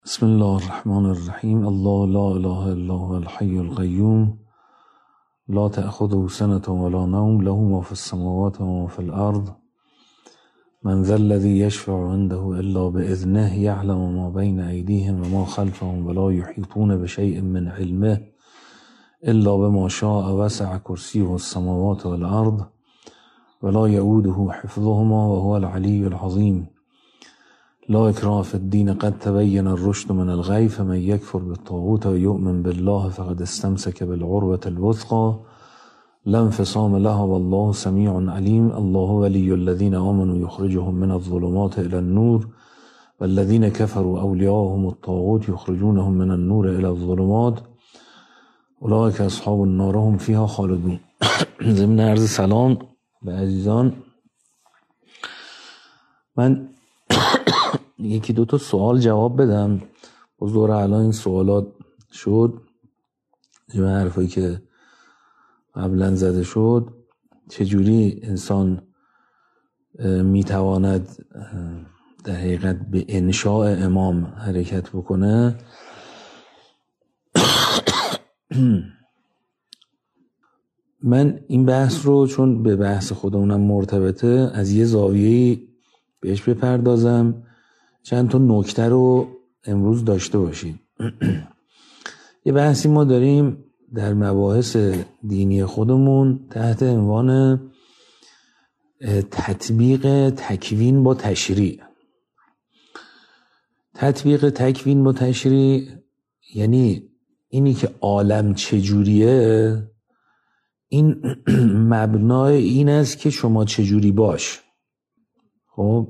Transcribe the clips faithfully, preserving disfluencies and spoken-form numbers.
بسم الله الرحمن الرحیم. الله لا اله الا هو الحی القیوم لا تأخذه سنة ولا نوم له ما في السماوات وما في الأرض من ذا الذي يشفع عنده إلا بإذنه يعلم ما بين أيديهم وما خلفهم ولا يحيطون بشيء من علمه إلا بما شاء وسع كرسيه السماوات والأرض ولا يؤوده حفظهما وهو العلي العظيم. لا اکراه فی الدین قد تبین الرشد من الغی فمن یکفر بالطاغوت و یؤمن بالله فقد استمسک بالعروة الوثقی لا انفصام لها والله سمیع علیم. الله ولی الذین آمنوا یخرجهم من الظلمات الى النور والذین كفروا اولیاءهم الطاغوت یخرجونهم من النور الى الظلمات اولئک اصحاب النار هم فیها خالدون. ضمن عرض سلام به عزیزان، من یکی دو تا سوال جواب بدم. باز دوره الان این سوالات شد جمع حرفایی که قبلا زده شد، چجوری انسان میتواند در حقیقت به انشاء امام حرکت بکنه. من این بحث رو چون به بحث خودمونم مرتبطه از یه زاویه‌ای بهش بپردازم، چند تا نکته رو امروز داشته باشید. یه بحثی ما داریم در مباحث دینی خودمون تحت عنوان تطبیق تکوین با تشریع. تطبیق تکوین با تشریع یعنی اینی که عالم چجوریه، این مبنای این است که شما چجوری باش. خب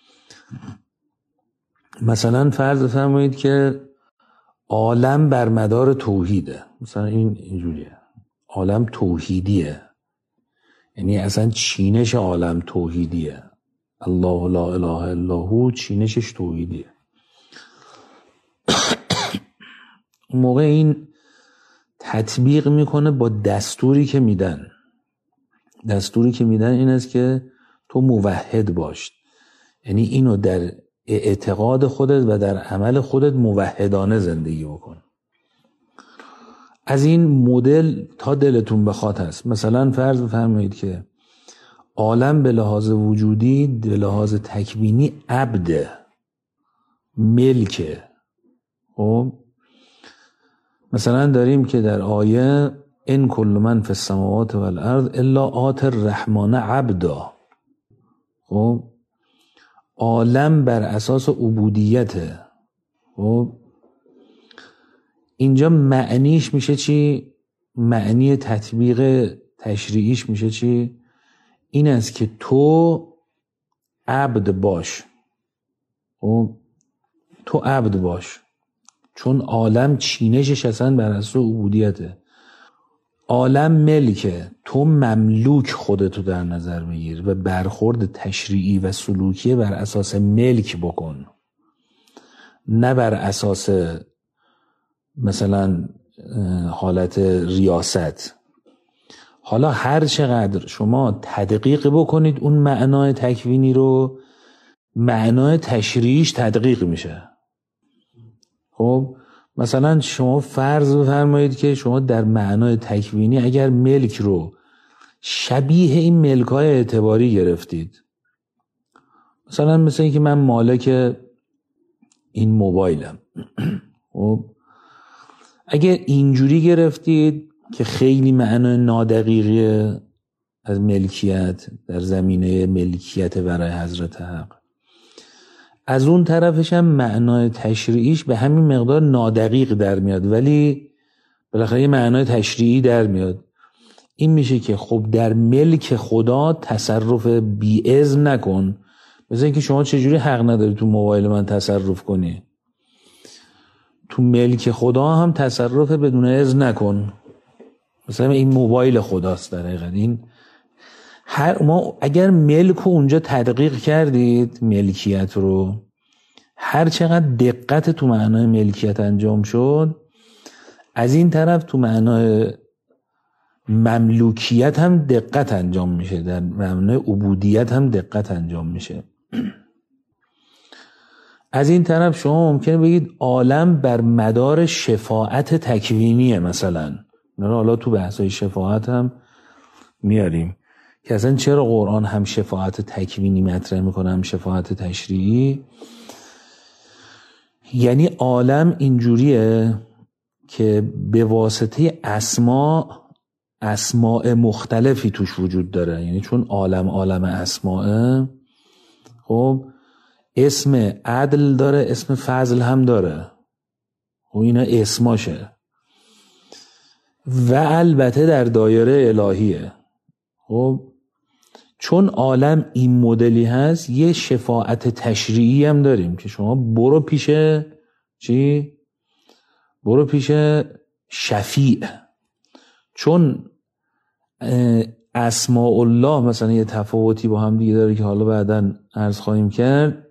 مثلا فرض فرمایید که عالم بر مدار توحیده، مثلا این اینجوریه، عالم توحیدیه، یعنی اصلا چینش عالم توحیدیه، الله لا اله الا هو چینشش توحیدیه. اون موقع این تطبیق میکنه با دستوری که میدن. دستوری که میدن این است که تو موحد باش، یعنی اینو در اعتقاد خودت و در عمل خودت موحدانه زندگی بکن. از این مدل تا دلتون بخواد هست. مثلا فرض بفرمایید که عالم به لحاظ وجودی، به لحاظ تکوینی عبد ملکه. خب مثلا داریم که در آیه ان کل من فی السماوات والارض الا آتی الرحمن عبدا. خب عالم بر اساس عبودیته. خب اینجا معنیش میشه چی؟ معنی تطبیق تشریعیش میشه چی؟ این است که تو عبد باش. خب تو عبد باش، چون عالم چینشش اصلا بر اساس عبودیته. عالم ملکه، تو مملوک خودتو در نظر بگیر و برخورد تشریعی و سلوکی بر اساس ملک بکن، نه بر اساس مثلا حالت ریاست. حالا هر چقدر شما تدقیق بکنید اون معنای تکوینی رو، معنای تشریعیش تدقیق میشه. خب مثلا شما فرض بفرمایید که شما در معنای تکوینی اگر ملک رو شبیه این ملک‌های اعتباری گرفتید، مثلا مثل این که من مالک این موبایلم، خب اگر اینجوری گرفتید که خیلی معنای نادقیقی از ملکیت در زمینه ملکیت برای حضرت حق، از اون طرفش هم معنای تشریعیش به همین مقدار نادقیق در میاد، ولی بالاخره یه معنای تشریعی در میاد. این میشه که خب در ملک خدا تصرف بی اذن نکن. مثلا اینکه شما چجوری حق نداری تو موبایل من تصرف کنی، تو ملک خدا هم تصرف بدون اذن نکن. مثلا این موبایل خداست در حقیقت. این هر ما اگر ملک رو اونجا تدقیق کردید، ملکیت رو، هر چقدر دقت تو معنای ملکیت انجام شد، از این طرف تو معنای مملوکیت هم دقت انجام میشه، در معنای عبودیت هم دقت انجام میشه. از این طرف شما ممکنه بگید عالم بر مدار شفاعت تکوینیه مثلا. حالا تو بحثای شفاعت هم میاریم که اصلا چرا قرآن هم شفاعت تکوینی مطرح میکنه هم شفاعت تشریعی. یعنی عالم اینجوریه که به واسطه اسما اسماء مختلفی توش وجود داره. یعنی چون عالم عالم اسماء، خب اسم عدل داره، اسم فضل هم داره، خب اینا اسماشه و البته در دایره الهیه. خب چون عالم این مدلی هست یه شفاعت تشریعی هم داریم که شما برو پیش چی؟ برو پیش شفیع. چون اسماء الله مثلا یه تفاوتی با هم دیگه داره که حالا بعداً عرض خواهیم کرد.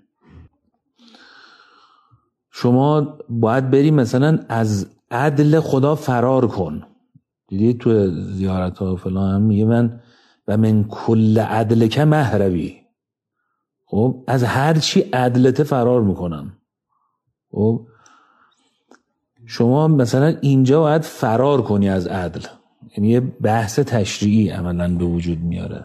شما باید بری مثلا از عدل خدا فرار کن. دیدید تو زیارت ها فلان هم میگه من و من کل عدل که مهربی. خب از هر چی عدلت فرار میکنم. خب شما مثلا اینجا باید فرار کنی از عدل. یعنی یه بحث تشریعی عملاً به وجود میاره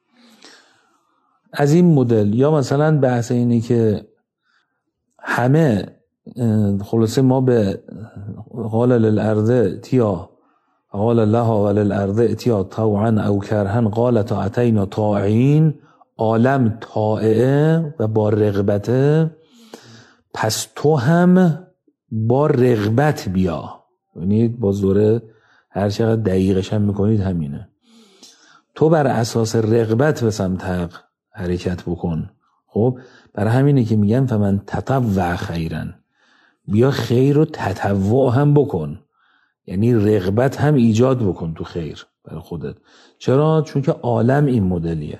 از این مدل. یا مثلا بحث اینه که همه خلاصه ما به قال للارض تیا قال لها وللارض اتیا طوعا او کرها قالت اتینا طاعین. عالم طاعه و با رغبته، پس تو هم با رغبت بیا. یعنی باز دوره هر چقدر دقیقش هم میکنید همینه. تو بر اساس رغبت به سمت حق حرکت بکن. خب برای همینه که میگن فمن تطوع خیرا، بیا خیر رو تطوع هم بکن. یعنی رغبت هم ایجاد بکن تو خیر برای خودت. چرا؟ چون که عالم این مدلیه.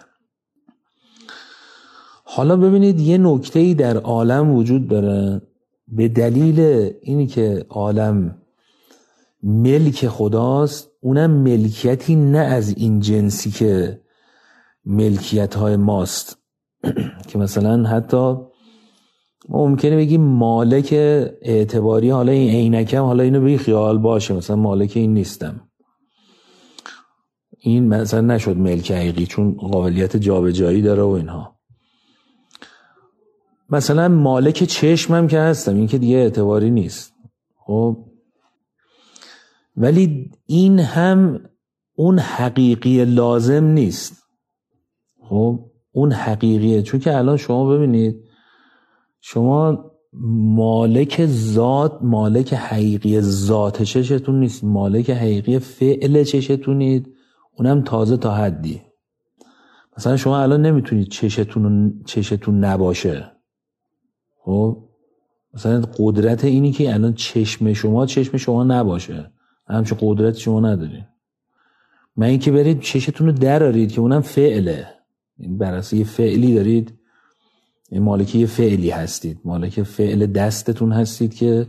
حالا ببینید یه نکته‌ای در عالم وجود داره. به دلیل اینی که عالم ملک خداست، اونم ملکیتی نه از این جنسی که ملکیت‌های ماست که مثلا حتی ما ممکنه بگیم مالک اعتباری، حالا این عینکم حالا اینو بگی خیال باشه مثلا مالک این نیستم، این مثلا نشد ملک حقیقی چون قابلیت جابجایی داره و اینها. مثلا مالک چشمم که هستم، این که دیگه اعتباری نیست. خب ولی این هم اون حقیقی لازم نیست. خب اون حقیقیه، چون که الان شما ببینید شما مالک ذات، مالک حقیقی ذات چشتون نیست، مالک حقیقی فعل چشتونید، اونم تازه تا حدی. مثلا شما الان نمیتونید چشتون چشتون نباشه. خب مثلا قدرت اینی که الان چشم شما چشم شما نباشه، همچون قدرت شما ندارید. من اینکه برید چشتون رو درارید که اونم فعله، بر اساس یه فعلی دارید، مالک یه فعلی هستید، مالک فعل دستتون هستید که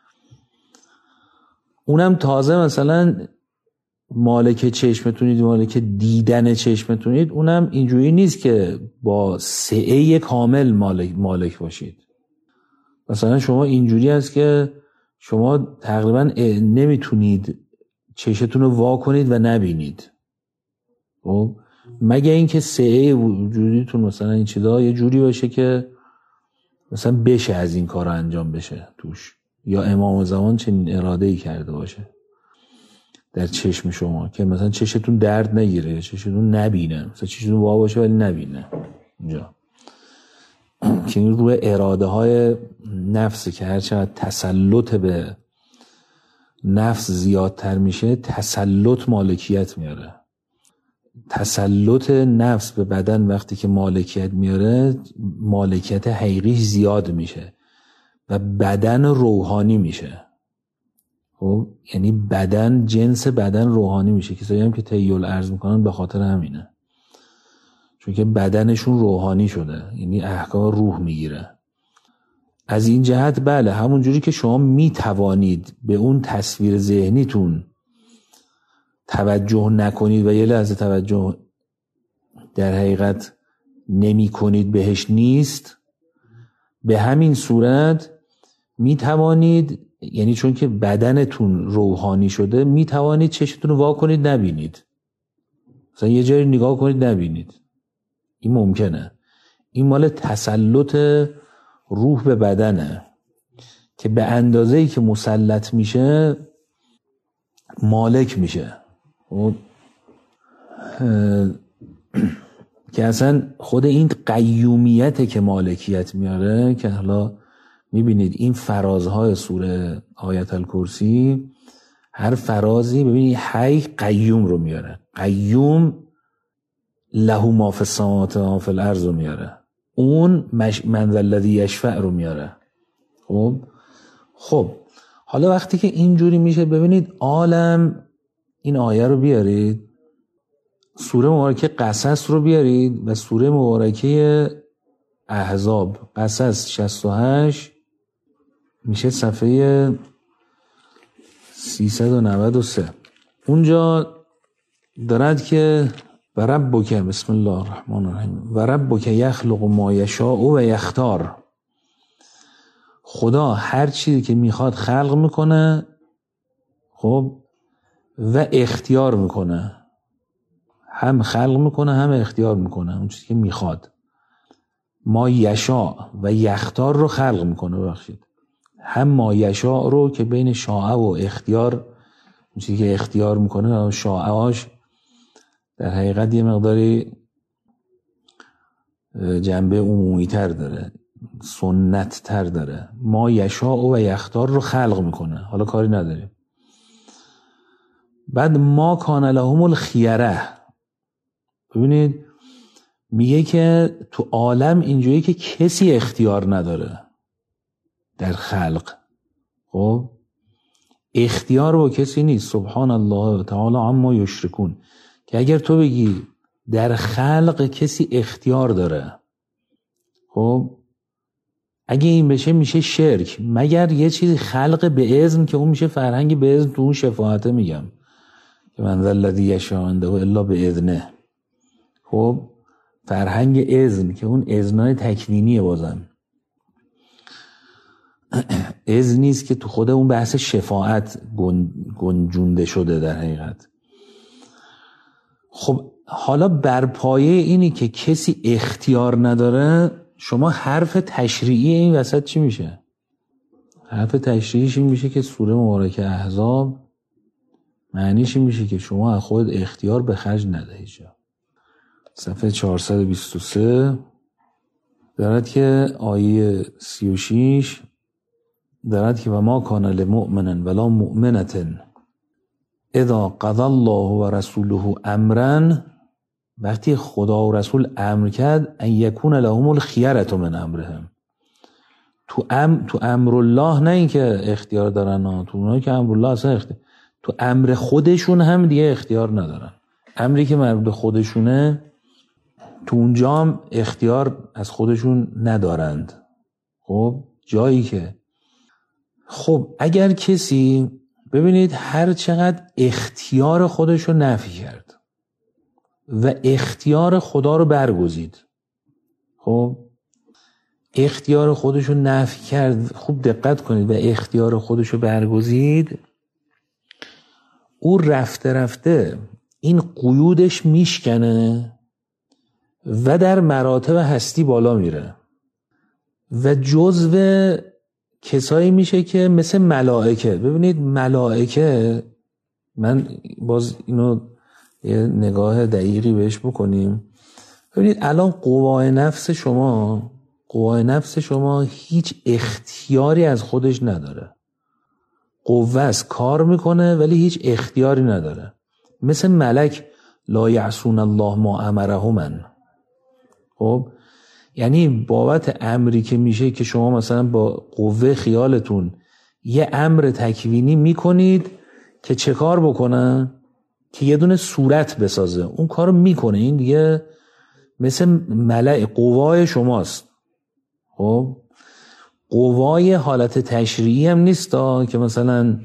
اونم تازه مثلا مالک چشمتونید، مالک دیدن چشمتونید، اونم اینجوری نیست که با سعه کامل مالک, مالک باشید. مثلا شما اینجوری هست که شما تقریبا نمیتونید چشتون رو وا کنید و نبینید. خب مگه اینکه سعه وجودیتون مثلا این چیزا یه جوری باشه که مثلا بشه از این کار انجام بشه توش، یا امام زمان چنین اراده‌ای کرده باشه در چشم شما که مثلا چشتون درد نگیره، چشتون نبینه، مثلا چشتون وا باشه ولی نبینه اینجا. که این روی اراده های نفس که هرچقدر تسلط به نفس زیادتر میشه تسلط مالکیت میاره. تسلط نفس به بدن وقتی که مالکیت میاره مالکیت حقیقی زیاد میشه و بدن روحانی میشه. خب یعنی بدن جنس بدن روحانی میشه. کسایی هم که تیول عرض میکنن به خاطر همینه، چون که بدنشون روحانی شده، یعنی احکام روح میگیره. از این جهت بله همون جوری که شما میتوانید به اون تصویر ذهنیتون توجه نکنید و یه لحظه توجه در حقیقت نمی کنید بهش نیست، به همین صورت می توانید، یعنی چون که بدنتون روحانی شده، می توانید چشتون رو وا کنید نبینید، مثلا یه جایی نگاه کنید نبینید. این ممکنه. این مال تسلط روح به بدنه که به اندازه‌ای که مسلط میشه مالک میشه و که اصلا خود این قیومیته که مالکیت میاره، که حالا میبینید این فرازهای سوره آیت الکرسی هر فرازی ببینید حی قیوم رو میاره، قیوم له ما فی السماوات و ما فی الارض رو میاره، اون من ذا الذی یشفع رو میاره. خب خب حالا وقتی که اینجوری میشه ببینید عالم، این آیه رو بیارید، سوره مبارکه قصص رو بیارید و سوره مبارکه احزاب، قصص شصت و هشت میشه صفحه سیصد و نود و سه. اونجا دارد که و ربک، بسم الله الرحمن الرحیم، و ربک یخلق ما یشاء و یختار، خدا هر چیزی که میخواد خلق میکنه خب و اختیار میکنه، هم خلق میکنه هم اختیار میکنه اون چیزی که میخواد. ما یشاء و یختار رو خلق میکنه، ببخشید هم ما یشاء رو که بین شاء و اختیار، اون چیزی که اختیار میکنه شاءهاش در حقیقت یه مقداری جنبه عمومی تر داره، سنت تر داره. ما یشاء و یختار رو خلق میکنه، حالا کاری نداریم. بعد ما کان لهم الخیره، ببینید میگه که تو عالم اینجوری که کسی اختیار نداره در خلق. خب اختیار با کسی نیست، سبحان الله تعالی عما یشرکون، که اگر تو بگی در خلق کسی اختیار داره، خب اگه این بشه میشه شرک، مگر یه چیزی خلق به اذن که اون میشه فرهنگ به اذن، تو اون شفاعته میگم که من ذا الذی یشاء عنده الا باذنه. خب فرهنگ اذن که اون اذنای تکوینیه، بازم اذن نیست که تو خود اون بحث شفاعت گنجونده شده در حقیقت. خب حالا بر پایه اینی که کسی اختیار نداره، شما حرف تشریعی این وسط چی میشه؟ حرف تشریعیش این میشه که سوره مبارکه احزاب معنیش این میشه که شما از خود اختیار به خرج ندهید. صفحه چهارصد و بیست و سه دارد که آیه سی و شش دارد که و ما کان لمؤمن ولا مؤمنة اذا قضى الله و رسوله امرا، وقتی خدا و رسول امر کرد ان یکون لهم الخیرة من امرهم، تو ام تو امر الله، نه این که اختیار دارن، تو اونایی که امر الله اصلا اختیار، تو امر خودشون هم دیگه اختیار ندارن. امری که مربوط به خودشونه تو اونجا هم اختیار از خودشون ندارند. خب جایی که خب اگر کسی ببینید هر چقدر اختیار خودشو نفی کرد و اختیار خدا رو برگزید، خب اختیار خودشو نفی کرد، خوب دقت کنید، و اختیار خودشو برگزید، او رفته رفته این قیودش میشکنه و در مراتب هستی بالا میره و جزو کسایی میشه که مثل ملائکه. ببینید ملائکه، من باز اینو یه نگاه دقیقی بهش بکنیم، ببینید الان قوای نفس شما قوای نفس شما هیچ اختیاری از خودش نداره، قوه است کار میکنه ولی هیچ اختیاری نداره، مثل ملک لا یعصون الله ما امرهم. خب یعنی بابت امری که میشه که شما مثلا با قوه خیالتون یه امر تکوینی میکنید که چه کار بکنن، که یه دونه صورت بسازه، اون کارو میکنه، این دیگه مثل ملک قوای شماست. خب قوای حالت تشریعی هم نیست که مثلا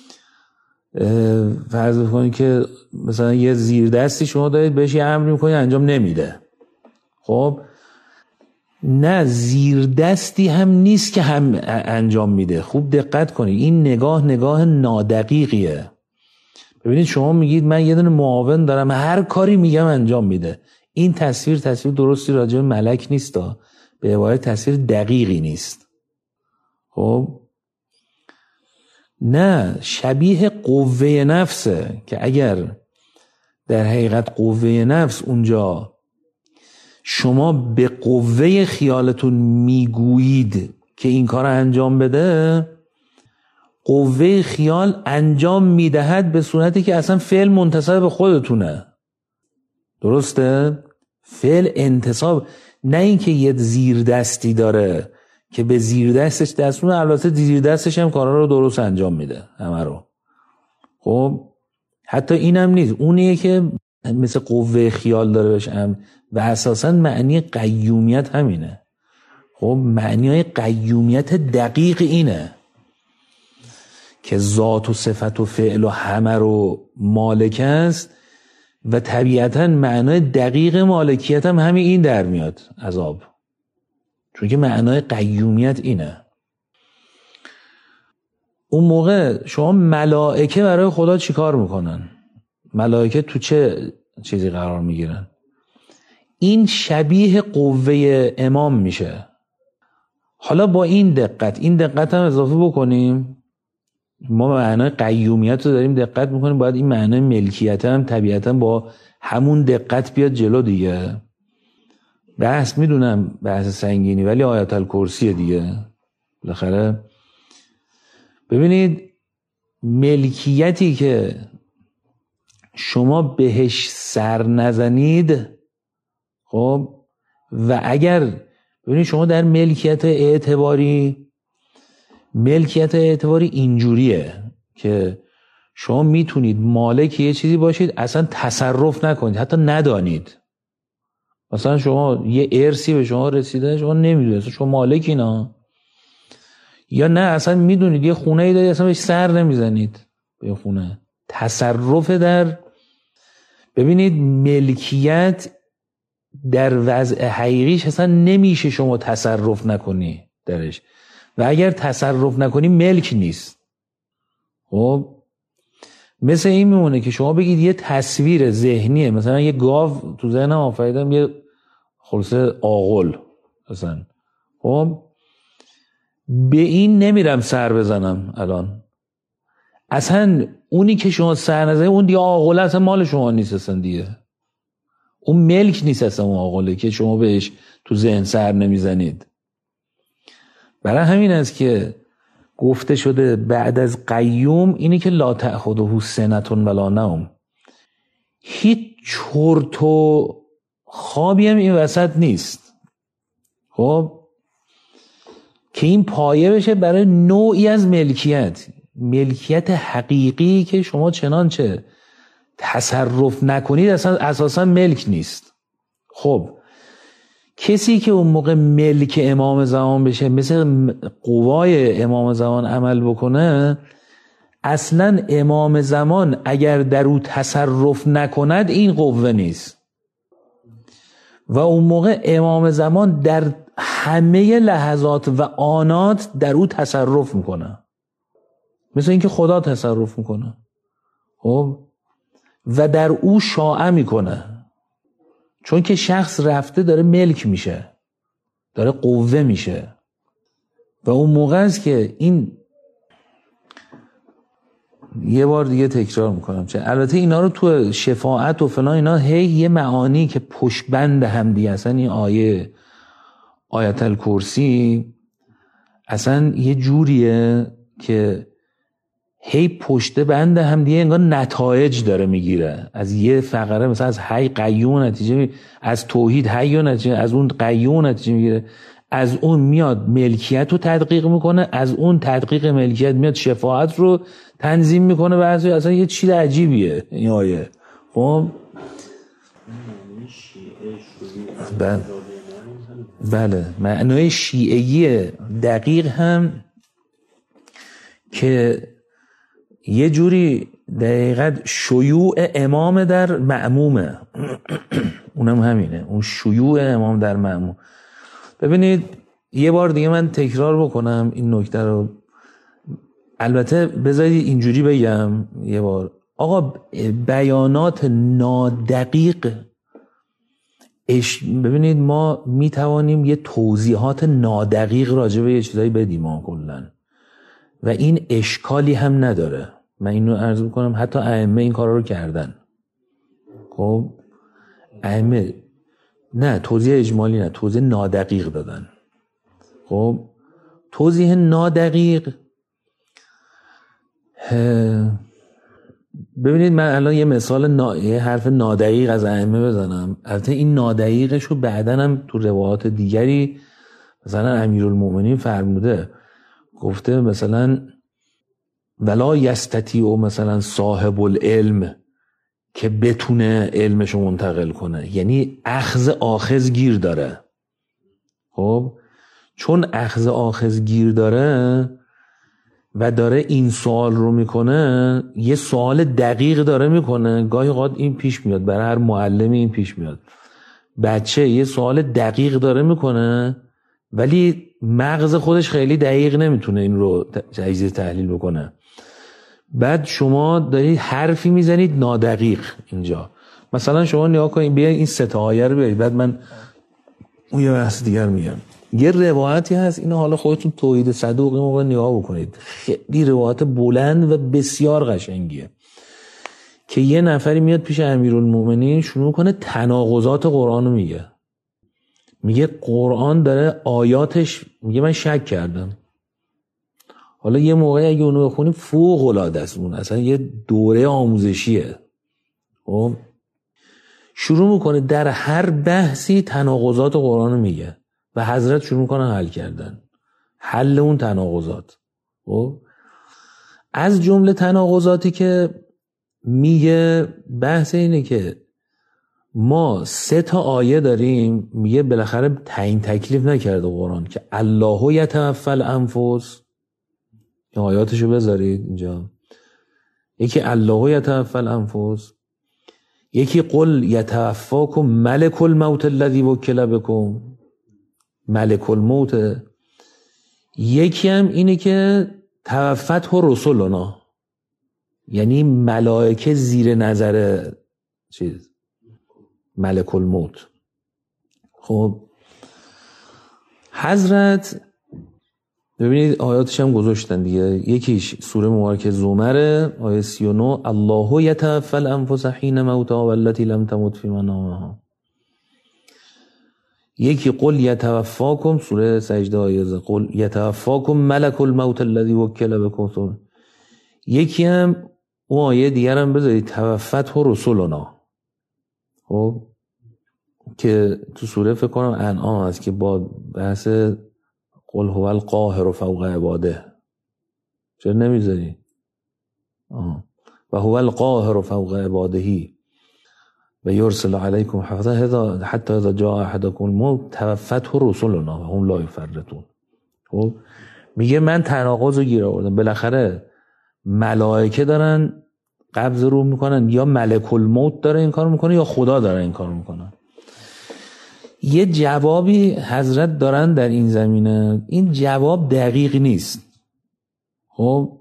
فرض بکنید که مثلا یه زیر دستی شما دارید بهش یه امری میکنید انجام نمیده. خب نه زیر دستی هم نیست که هم انجام میده. خوب دقت کنید، این نگاه نگاه نادقیقیه. ببینید شما میگید من یه دونه معاون دارم هر کاری میگم انجام میده. این تصویر تصویر درستی راجع به ملک نیست، به عبارت تصویر دقیقی نیست. خب نه، شبیه قوه نفسه که اگر در حقیقت قوه نفس اونجا شما به قوه خیالتون میگویید که این کار انجام بده، قوه خیال انجام میدهد به صورتی که اصلا فعل منتسب به خودتونه. درسته؟ فعل انتساب، نه اینکه یه زیر دستی داره که به زیر دستش دستونه، البته زیر دستش هم کارا رو درست انجام میده همه رو. خب حتی اینم نیست، اونیه که مثل قوه خیال داره بهش امر و اساسا معنی قیومیت همینه. خب معنی قیومیت دقیق اینه که ذات و صفت و فعل و همه رو مالک است و طبیعتا معنای دقیق مالکیت هم همین این در میاد از آب، چون که معنای قیومیت اینه. اون موقع شما ملائکه برای خدا چی کار میکنن؟ ملائکه تو چه چیزی قرار میگیرن؟ این شبیه قوه امام میشه. حالا با این دقت این دقت هم اضافه بکنیم، ما معنای قیومیت رو داریم دقت میکنیم، باید این معنای ملکیت هم طبیعتا با همون دقت بیاد جلو دیگه. بحث میدونم بحث سنگینی، ولی آیت الکرسی دیگه بالاخره. ببینید ملکیتی که شما بهش سر نزنید، خب و اگر ببینید شما در ملکیت اعتباری، ملکیت اعتباری اینجوریه که شما میتونید مالک یه چیزی باشید اصلا تصرف نکنید، حتی ندانید. مثلا شما یه ارثی به شما رسیده، شما نمیدونید شما مالکی نه، یا نه اصلا میدونید یه خونه ای دارید اصلا بهش سر نمیزنید به خونه. تصرف در ببینید ملکیت در وضع حقیقیش اصلا نمیشه شما تصرف نکنی درش، و اگر تصرف نکنی ملک نیست. خب مثل این میمونه که شما بگید یه تصویر ذهنیه، مثلا یه گاو تو ذهنم آفریدم یه خلاصه آغل مثلا، خب به این نمیرم سر بزنم الان، اصلا اونی که شما سر نزنید اون دیگه آغله اصلا مال شما نیست اصلا دیگه، اون ملک نیست اصلا اون آغله که شما بهش تو ذهن سر نمیزنید. برای همین است که گفته شده بعد از قیوم اینی که لا تأخذه سنة ولا نوم، هیچ چرت و خوابی هم این وسط نیست. خب که این پایه بشه برای نوعی از ملکیت، ملکیت حقیقی که شما چنانچه تصرف نکنید اصلا اساسا ملک نیست. خب کسی که اون موقع ملک امام زمان بشه، مثل قوای امام زمان عمل بکنه، اصلا امام زمان اگر در او تصرف نکند این قوه نیست، و اون موقع امام زمان در همه لحظات و آنات در او تصرف میکنه، مثل اینکه خدا تصرف میکنه. خب و در او شاعه میکنه، چون که شخص رفته داره ملک میشه، داره قوه میشه. و اون موقع است که این یه بار دیگه تکرار میکنم، چه البته اینا رو تو شفاعت و فلان اینا هی یه معانی که پشت بند هم دیگه، اصلا این آیه آیت الکرسی اصلا یه جوریه که هی پشت بند هم دیگه انگار نتایج داره میگیره. از یه فقره مثلا از حی قیوم نتیجه می... از توحید حی نتیجه، از اون قیوم نتیجه میگیره، از اون میاد ملکیت رو تدقیق میکنه، از اون تدقیق ملکیت میاد شفاعت رو تنظیم میکنه. بعضی اصلا یه چیز عجیبیه این آیه. خب بله بله معنای شیعه‌ای دقیق هم که یه جوری دقیقاً شیوع امام در مأمومه اونم همینه، اون شیوع امام در مأموم. ببینید یه بار دیگه من تکرار بکنم این نکته رو، البته بذارید اینجوری بگم یه بار. آقا بیانات نادقیق اش... ببینید ما میتوانیم یه توضیحات نادقیق راجع به یه چیزایی بدیم ها کلن و این اشکالی هم نداره. من اینو عرض میکنم حتی ائمه این کارا رو کردن. خب ائمه نه توضیح اجمالی نه، توضیح نادقیق دادن. خب توضیح نادقیق، ببینید من الان یه مثال نا... یه حرف نادقیق از ائمه بزنم. البته این نادقیقش رو بعداً هم تو روایات دیگری مثلا امیرالمومنین فرموده، گفته مثلا ولا یستطیع مثلا صاحب العلم که بتونه علمشو منتقل کنه، یعنی اخذ آخذ گیر داره. خب چون اخذ آخذ گیر داره و داره این سوال رو میکنه، یه سوال دقیق داره میکنه، گاهی اوقات این پیش میاد برای هر معلمی، این پیش میاد بچه یه سوال دقیق داره میکنه ولی مغز خودش خیلی دقیق نمیتونه این رو تجزیه تحلیل بکنه، بعد شما دارید حرفی میزنید نادقیق اینجا. مثلا شما نگاه کنید، بیاید این سه تا آیه رو بیارید، بعد من اون یه بحث دیگر میگم. یه روایتی هست، اینو حالا خودتون توحید صدوق این موقع نگاه بکنید، خیلی روایت بلند و بسیار قشنگیه که یه نفری میاد پیش امیرالمومنین شروع کنه تناقضات قرآن رو میگه. میگه قرآن داره آیاتش، میگه من شک کردم. حالا یه موقعی اگه اونو بخونیم فوق العاده است، اون اصلا یه دوره آموزشیه. خب شروع میکنه در هر بحثی تناقضات قرآن رو میگه و حضرت شروع میکنه حل کردن، حل اون تناقضات. خب از جمله تناقضاتی که میگه بحث اینه که ما سه تا آیه داریم، میگه بالاخره تعیین تکلیف نکرده قرآن که الله یتوفی الانفس، این آیاتشو بذارید اینجا، یکی الله یتوفی الانفس، یکی قل یتوفاکم ملک الموت الذی وکل بکم، ملک الموت، یکی هم اینه که توفته رسولنا، یعنی ملائکه زیر نظر چیز ملک الموت. خب حضرت ببینید آیاتش هم گذاشتن دیگه، یکیش سوره مبارکه زمر آیه سی و نه، الله یتوفی الانفس حین موتها والتی لم تمت فی منامها، یکی قل یتوفاکم سوره سجده آیه قل یتوفاکم ملک الموت الذی وکل بکم، یکی هم اون آیه دیگر هم بذارید توفته رسولنا، خب که تو سوره فکر کنم انعام هست که با بحث قل هو القاهر فوق عباده، چرا نمیذاری؟ آه. و هو القاهر فوق عباده و یرسل علیکم حفظه حتی اذا جاء احدکم الموت توفته رسولنا و هم لا یفرطون. خب میگه من تناقض رو گیر آوردم، بالاخره ملائکه دارن قبض روح میکنن، یا ملک الموت داره این کار میکنه یا خدا داره این کار میکنه. یه جوابی حضرت دارن در این زمینه، این جواب دقیق نیست. خب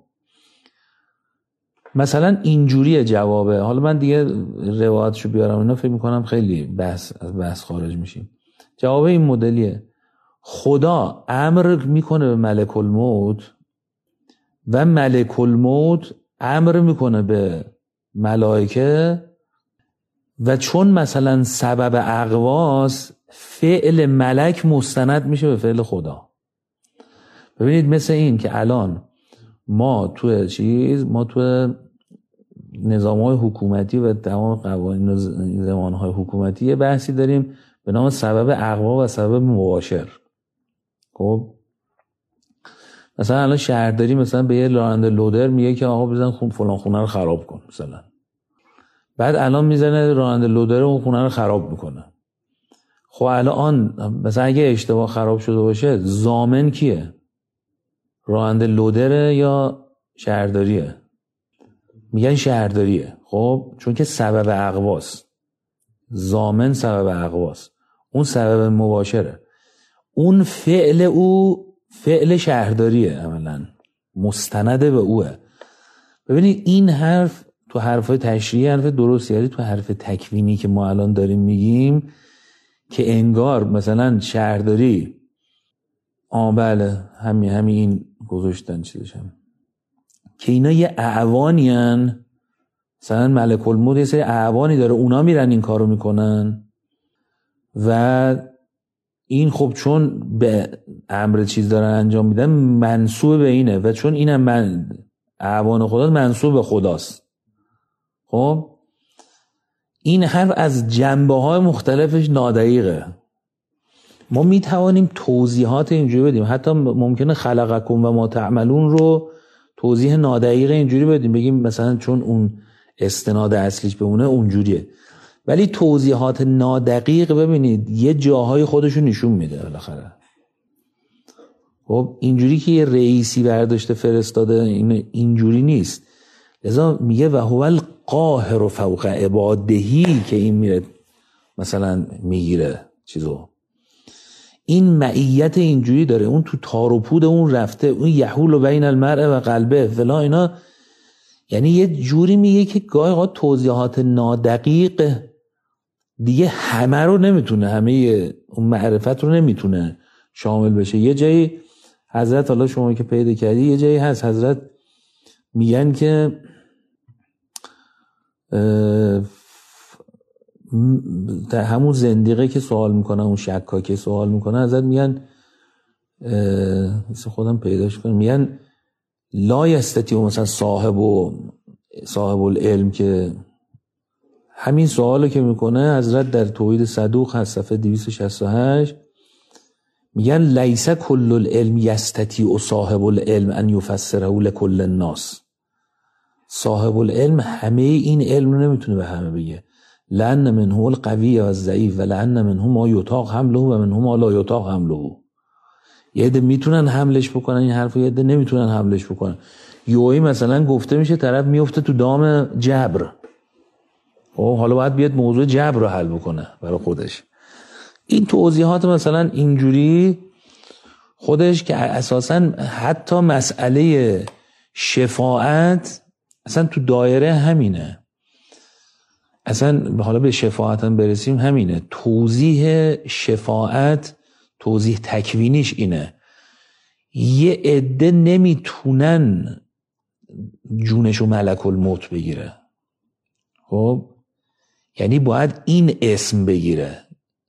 مثلا اینجوری جوابه، حالا من دیگه روایتشو بیارم اینا فکر میکنم خیلی بحث از بحث خارج میشیم. جواب این مدلیه، خدا امر میکنه به ملک الموت و ملک الموت امر میکنه به ملائکه، و چون مثلا سبب اقواس فعل ملک مستند میشه به فعل خدا. ببینید مثل این که الان ما تو چیز ما تو نظام‌های حکومتی و تمام قوانین و زمانهای حکومتی یه بحثی داریم به نام سبب اقوا و سبب مباشر. خب مثلا الان شهرداری مثلا به یه راننده لودر میگه که آقا بزن خون فلان خونه رو خراب کن مثلا، بعد الان میزنه راننده لودر اون خونه رو خراب میکنه. خب الان مثلا اگه اشتباه خراب شده باشه ضامن کیه؟ راننده لودره یا شهرداریه؟ میگن شهرداریه. خب چون که سبب اقواست، ضامن سبب اقواست، اون سبب مباشره. اون فعل او فعل شهرداریه، عملا مستنده به اوه. ببینید این حرف تو حرفای تشریعی حرف درستیه، تو حرف تکوینی که ما الان داریم میگیم که انگار مثلا شهرداری آه بله همین همین این گذاشتن چیزش هم که اینا یه اعوانی هن، مثلا ملک الموت یه سری اعوانی داره اونا میرن این کارو میکنن و این خب چون به امر چیز دارن انجام میدن منسوب به اینه و چون اینم من اعوان خدا منسوب به خداست. خب این حرف از جنبه های مختلفش نادقیقه. ما میتوانیم توضیحات اینجوری بدیم، حتی ممکنه خلقکم و ما تعملون رو توضیح نادقیق اینجوری بدیم، بگیم مثلا چون اون استناد اصلیش بمونه اونجوریه، ولی توضیحات نادقیق ببینید یه جاهای خودشون نشون میده بالاخره. خب اینجوری که یه رئیسی برداشته فرستاده این اینجوری نیست. لذا میگه و هو القاهر فوق عبادهی که این میره مثلا میگیره چیزو، این معیت اینجوری داره، اون تو تار و پود اون رفته، اون یحول بین المرء و قلبه فلا اینا، یعنی یه جوری میگه که گاهی اوقات توضیحات نادقیق دیگه همه رو نمیتونه، همه اون معرفت رو نمیتونه شامل بشه. یه جایی حضرت، حالا شما که پیدا کردی، یه جایی هست حضرت میگن که در همون زندیقه که سوال میکنه، اون شکا که سوال میکنه، حضرت میگن مثل خودم پیداش کنم، میگن لا یستطیع مثلا صاحب و صاحب العلم که همین سوالو که میکنه حضرت در توحید صدوق هست صفحه دویست و شصت و هشت میگن لیس کل العلم یستطیع صاحب العلم ان یفسره لکل الناس. صاحب العلم همه این علم رو نمیتونه به همه بگه. لأن منه القوی و الضعیف و لأن منه ما یطاق حمله و منه ما لا یطاق حمله. یه عده میتونن حملش بکنن این حرفو، یه عده نمیتونن حملش بکنن. یوهی مثلا گفته میشه طرف میفته تو دام جبر، او حالا باید بیاد موضوع جبر رو حل بکنه برای خودش. این توضیحات مثلا اینجوری خودش که اساسا حتی مسئله شفاعت اصلا تو دایره همینه، اصلا حالا به شفاعت هم برسیم همینه. توضیح شفاعت توضیح تکوینیش اینه، یه عده نمیتونن جونشو ملک الموت بگیره، خب یعنی باید این اسم بگیره،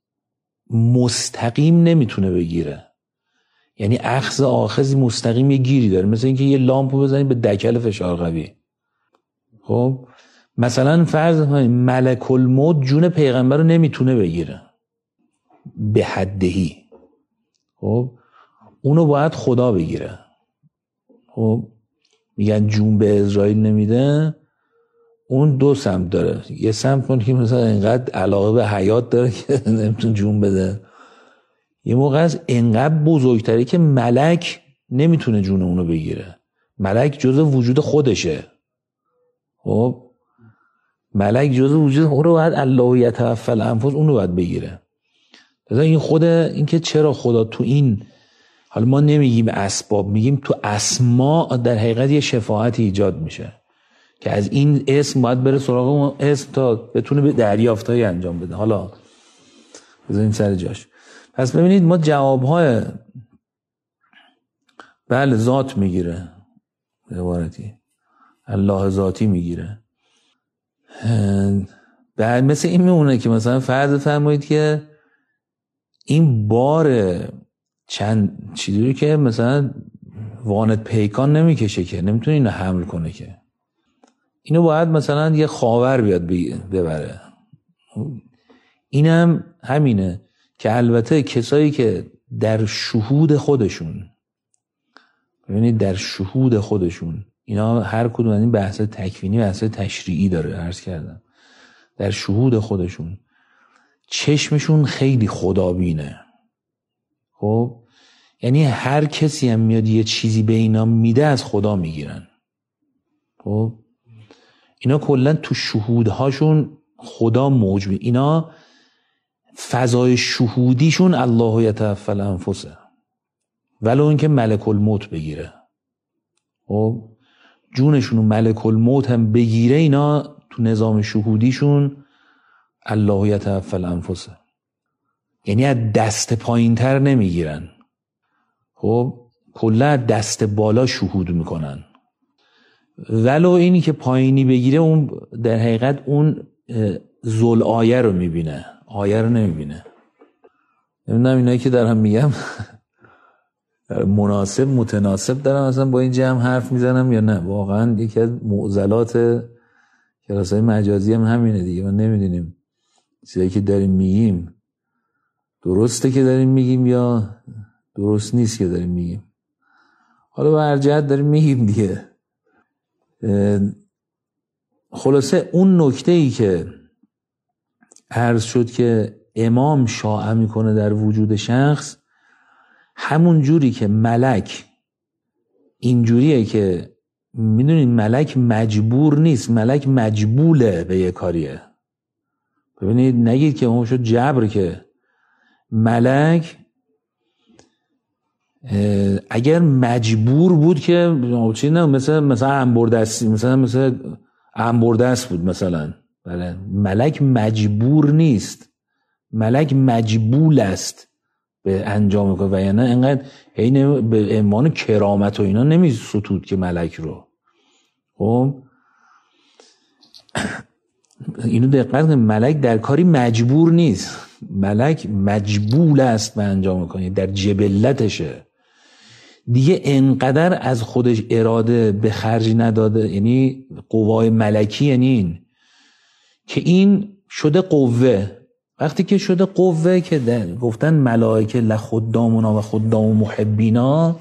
مستقیم نمیتونه بگیره، یعنی اخذ آخذی مستقیم یه گیری داره، مثل اینکه یه لامپو بزنید به دکل فشار قوی. خب مثلا فرض کنید ملک الموت جون پیغمبر رو نمیتونه بگیره به حدهی، خب اونو باید خدا بگیره. خب میگن جون به اسرائیل نمیده، اون دو سمت داره، یه سمت کن که مثلا اینقدر علاقه به حیات داره که نمیتونه جون بده، یه موقع از اینقدر بزرگتری که ملک نمیتونه جون اونو بگیره، ملک جزء وجود خودشه. خب ملک جزء وجود اون رو باید الله یتوفی الانفس اونو باید بگیره. مثلا این خود این که چرا خدا تو این، حالا ما نمیگیم اسباب، میگیم تو اسما در حقیقت یه شفاعتی ایجاد میشه که از این اسم باید بره سراغ اون اسم تا بتونه به دریافتایی انجام بده. حالا بذاریم سر جاش. پس ببینید ما جوابهای بله ذات میگیره، به عبارتی الله ذاتی میگیره. بعد مثل این میمونه که مثلا فرض فرمایید که این بار چند چیزی که مثلا وانت پیکان نمیکشه که نمیتونه اینو حمل کنه، که اینو باید مثلا یه خاور بیاد ببره. اینم همینه که البته کسایی که در شهود خودشون، ببینید در شهود خودشون، اینا هر کدوم از این بحث تکوینی بحث تشریعی داره عرض کردم، در شهود خودشون چشمشون خیلی خدابینه. خب یعنی هر کسی هم میاد یه چیزی به اینا میده از خدا میگیرن. خب اینا کلا تو شهودهاشون خدا موجود، اینا فضای شهودیشون الله یتوفی الانفسه، ولو اینکه ملک الموت بگیره. خب جونشون ملک الموت هم بگیره، اینا تو نظام شهودیشون الله یتوفی الانفسه، یعنی از دست پایین تر نمیگیرن. خب کلا دست بالا شهود میکنن، ولو اینی که پایینی بگیره اون در حقیقت اون ذل آیه رو میبینه، آیه رو نمیبینه. نمیدونم اینایی که دارم میگم مناسب متناسب دارم اصلا با این جمع حرف میزنم یا نه. واقعا یکی از معضلات کلاسای مجازی هم همینه دیگه. ما نمیدونیم چیزایی که داریم میگیم درسته که داریم میگیم یا درست نیست که داریم میگیم. حالا به هر جهت داریم میگیم دیگه. خلاصه اون نکته ای که عرض شد که امام شاع میکنه در وجود شخص، همون جوری که ملک اینجوریه که میدونین ملک مجبور نیست، ملک مجبوله به یه کاریه. ببینید نگید که اون شد جبر، که ملک اگر مجبور بود که چی نه، مثلا مثلا انبردستی، مثلا مثلا انبردست بود مثلا. بله ملک مجبور نیست، ملک مجبول است به انجام کنه. و یعنی انقدر حین به ایمان کرامت و اینا نمی ستود که ملک رو. خب اینو دقت کنید، ملک در کاری مجبور نیست، ملک مجبول است به انجام کنه، در جبلتشه دیگه. انقدر از خودش اراده به خرج نداده، یعنی قوای ملکی، یعنی این که این شده قوه. وقتی که شده قوه که در گفتن ملائکه لخدامنا و خدام محبینا،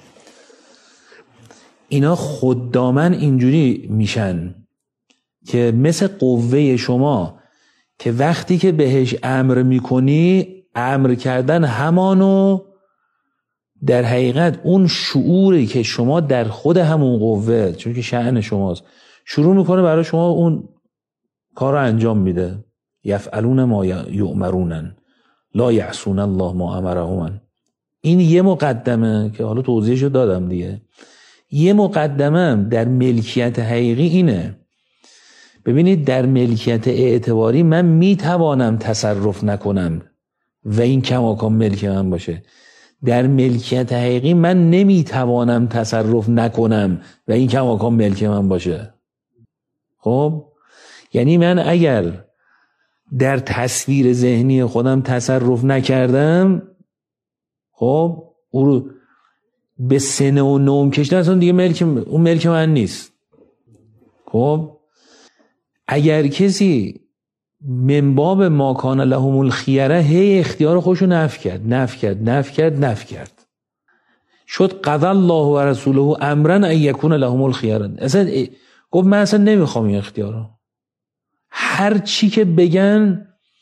اینا خدامن اینجوری میشن که مثل قوه شما که وقتی که بهش امر میکنی، امر کردن همانو در حقیقت اون شعوری که شما در خود همون قوه، چون که شأن شماست، شروع میکنه برای شما اون کار رو انجام میده. یفعلون ما یؤمرون لا یعصون الله ما امرهم. این یه مقدمه که حالا توضیحشو دادم دیگه. یه مقدمه در ملکیت حقیقی اینه. ببینید در ملکیت اعتباری من میتوانم تصرف نکنم و این کماکان ملک من باشه. در ملکیت حقیقی من نمیتوانم تصرف نکنم و این کماکان ملک من باشه. خب یعنی من اگر در تصویر ذهنی خودم تصرف نکردم، خب او رو به سنه و نوم کشیدن، اصلا دیگه ملک اون ملک من نیست. خب اگر کسی من باب ما کان لهم الخیره هی اختیار خودشو نفی کرد نفی کرد نفی کرد نفی کرد شد قضى الله و رسوله امرا ان یکون لهم الخیره، اصلا گفت من اصلا نمیخوام این اختیارو، هر چی که بگن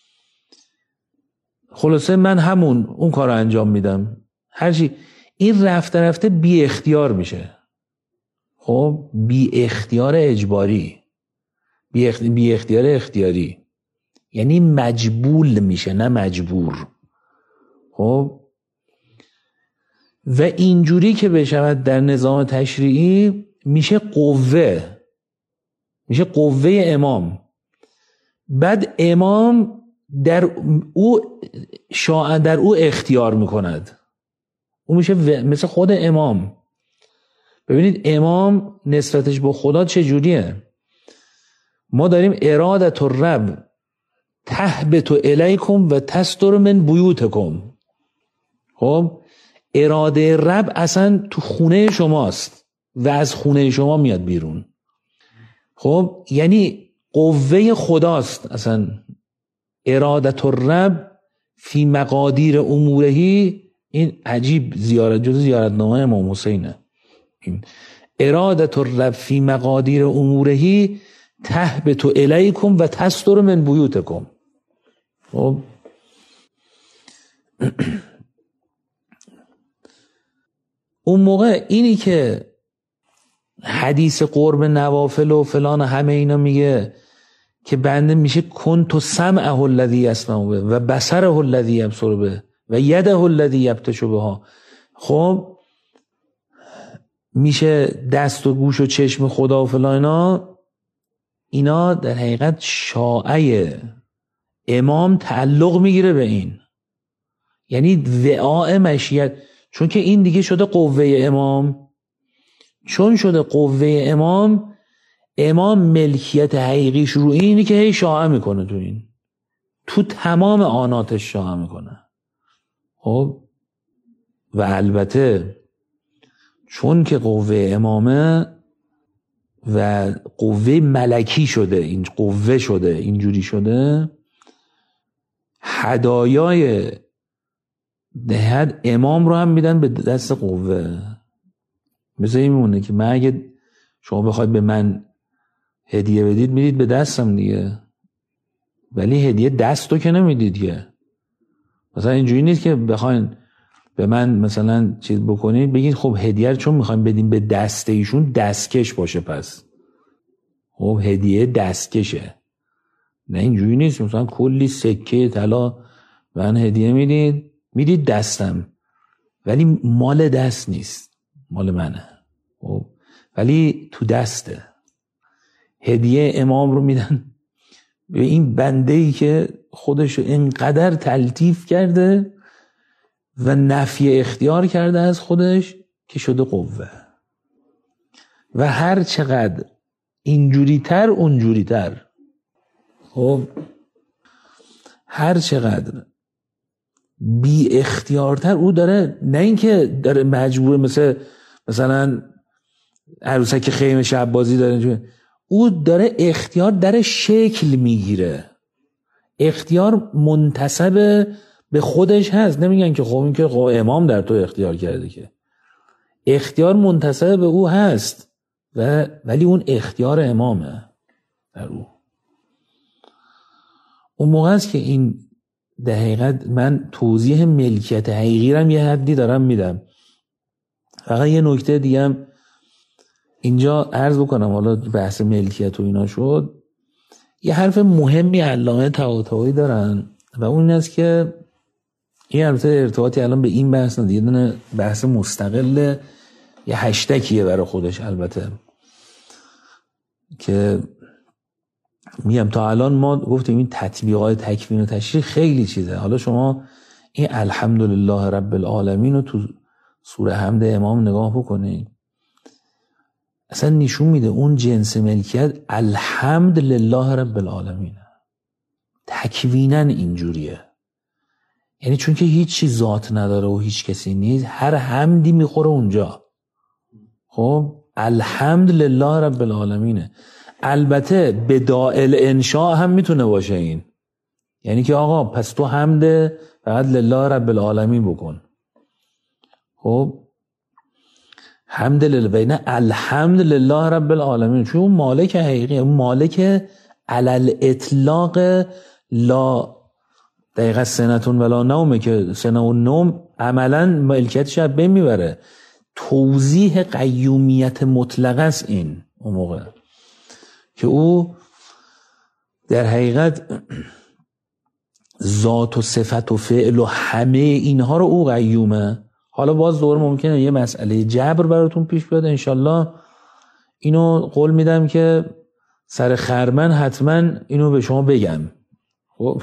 خلاصه من همون اون کار رو انجام میدم، هر چی. این رفته رفته بی اختیار میشه. خب بی اختیار اجباری، بی, اخ... بی اختیار اختیاری، یعنی مجبول میشه نه مجبور. خب و اینجوری که بشود در نظام تشریعی میشه قوه، میشه قوه امام. بعد امام در او شاء در او اختیار میکند، او میشه مثل خود امام. ببینید امام نسبتش با خدا چه جوریه. ما داریم ارادت الرب تهبط الیکم و تستر من بیوتکم. خب اراده رب اصلا تو خونه شماست و از خونه شما میاد بیرون. خب یعنی قوه خداست اصلا. ارادت الرب فی مقادیر امورهی، این عجیب زیارت جز زیارتنامه امام حسینه. این ارادت الرب فی مقادیر امورهی تهبط الیکم و تستر من بیوتکم. خب اون موقع اینی که حدیث قرب نوافل و فلان همه اینا میگه که بنده میشه کنت سمعه الذی یسمع به و بصره الذی یبصر به و یده الذی یبطش بها. خب میشه دست و گوش و چشم خدا و فلان اینا. اینا در حقیقت شاعه امام تعلق میگیره به این، یعنی وعاء مشیت، چون که این دیگه شده قوه امام. چون شده قوه امام، امام ملکیت حقیقیش رو اینی که هی شاعه میکنه تو این، تو تمام آناتش شاعه میکنه. خب و البته چون که قوه امامه و قوه ملکی شده، این قوه شده، اینجوری شده، هدایای دهد امام رو هم میدن به دست قوه. مثل این میمونه که من اگه شما بخواید به من هدیه بدید میدید به دستم دیگه، ولی هدیه دستو که نمیدید که. مثلا اینجوری نیست که بخواین به من مثلا چیز بکنید بگید خب هدیه رو چون میخوایم بدیم به دست ایشون دستکش باشه، پس خب هدیه دستکشه. نه اینجوری نیست مثلا کلی سکه طلا من هدیه میدید میدید دستم، ولی مال دست نیست، مال منه. خب ولی تو دسته. هدیه امام رو میدن به این بنده‌ای که خودشو اینقدر تلطیف کرده و نفی اختیار کرده از خودش که شده قوه. و هر چقدر اینجوری تر اونجوری تر، خب هر چقدر بی اختیارتر او داره، نه اینکه داره مجبور مثل مثلا عروسک خیمه شب بازی داره، او داره اختیار در شکل میگیره. اختیار منتسب به خودش هست. نمیگن که خب این که خب امام در تو اختیار کرده، که اختیار منتسب به او هست و ولی اون اختیار امامه در او. اون موقع است که این در حقیقت من توضیح ملکیت حقیقی رم یه حدی دارم میدم. فقط یه نکته دیگه هم اینجا عرض بکنم، حالا بحث ملکیت و اینا شد. یه حرف مهمی علامه طباطبایی دارن و اون این است که این البته ارتباطی الان به این بحث نداره، یه دونه بحث مستقل یه هشتکیه برای خودش البته، که میگم تا الان ما گفتیم این تطبیقات تکوین و تشریح خیلی چیزه. حالا شما این الحمدلله رب العالمین رو تو سوره حمد امام نگاه بکنید، اصلا نشون میده اون جنس ملکیت الحمد لله رب العالمین تکویناً اینجوریه. یعنی چون که هیچ چیز ذات نداره و هیچ کسی نیست، هر حمدی میخوره اونجا. خب الحمد لله رب العالمینه. البته بدائل انشاء هم میتونه باشه این، یعنی که آقا پس تو حمد فقط لله رب العالمین بکن. خب حمد لله بینه الحمد لله رب العالمین، چون اون مالک حقیقی، اون مالک علل اطلاق لا دقیقه سنتون ولا نومه، که سنه و نوم عملا ملکیت شب بین میبره. توضیح قیومیت مطلقه است این اون موقع که او در حقیقت ذات و صفت و فعل و همه اینها رو او قیومه. حالا باز دور ممکنه یه مسئله جبر براتون پیش بیاد، انشالله اینو قول میدم که سر خرمن حتما اینو به شما بگم. خب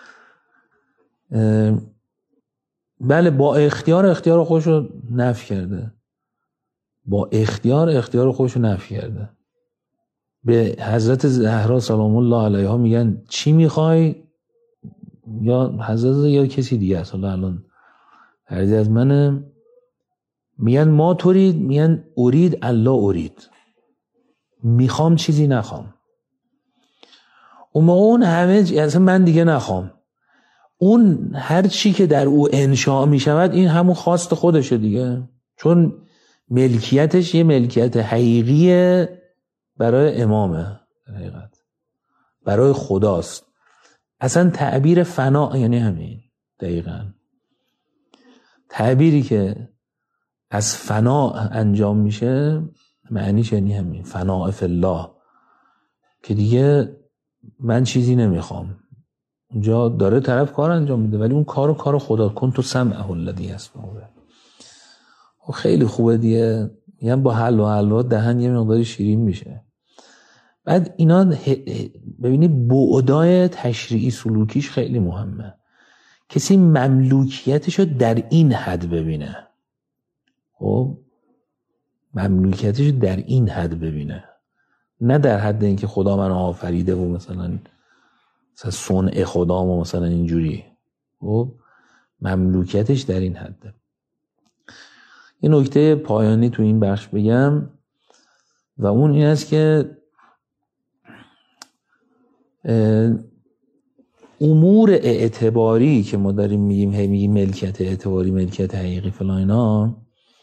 بله، با اختیار اختیار خودش رو نفی کرده، با اختیار اختیار خودش رو نفی کرده. به حضرت زهرا سلام الله علیها میگن چی میخوای، یا حضرت یا کسی دیگه است، حالا الان هرزی از منه، میگن ما تورید، میگن ارید الله ارید، میخوام چیزی نخوام. اون موقع اون همه اصلا من دیگه نخوام، اون هر چی که در او انشاء میشود این همون خواست خودشه دیگه، چون ملکیتش یه ملکیت حقیقیه برای امامه، در حقیقت برای خداست. اصلا تعبیر فنا یعنی همین، دقیقاً تعبیری که از فنا انجام میشه معنیش یعنی همین، فنا فی الله، که دیگه من چیزی نمیخوام. اونجا داره طرف کار انجام میده ولی اون کارو کار خدا کن تو سمعه الذی یسمع به. خیلی خوبه دیگه، میگن با حل و حلوا دهن یه مقداری شیرین میشه. بعد اینا ببینید بعدای تشریعی سلوکیش خیلی مهمه. کسی مملوکیتشو در این حد ببینه، خب مملوکیتشو در این حد ببینه، نه در حد اینکه خدا من آفریده و مثلا مثلا صنع خدام و مثلا اینجوری، خب مملوکیتش در این حده. یه نکته پایانی تو این بخش بگم و اون این است که امور اعتباری که ما داریم میگیم، هی میگیم ملکیت اعتباری، ملکیت حقیقی فلان اینا،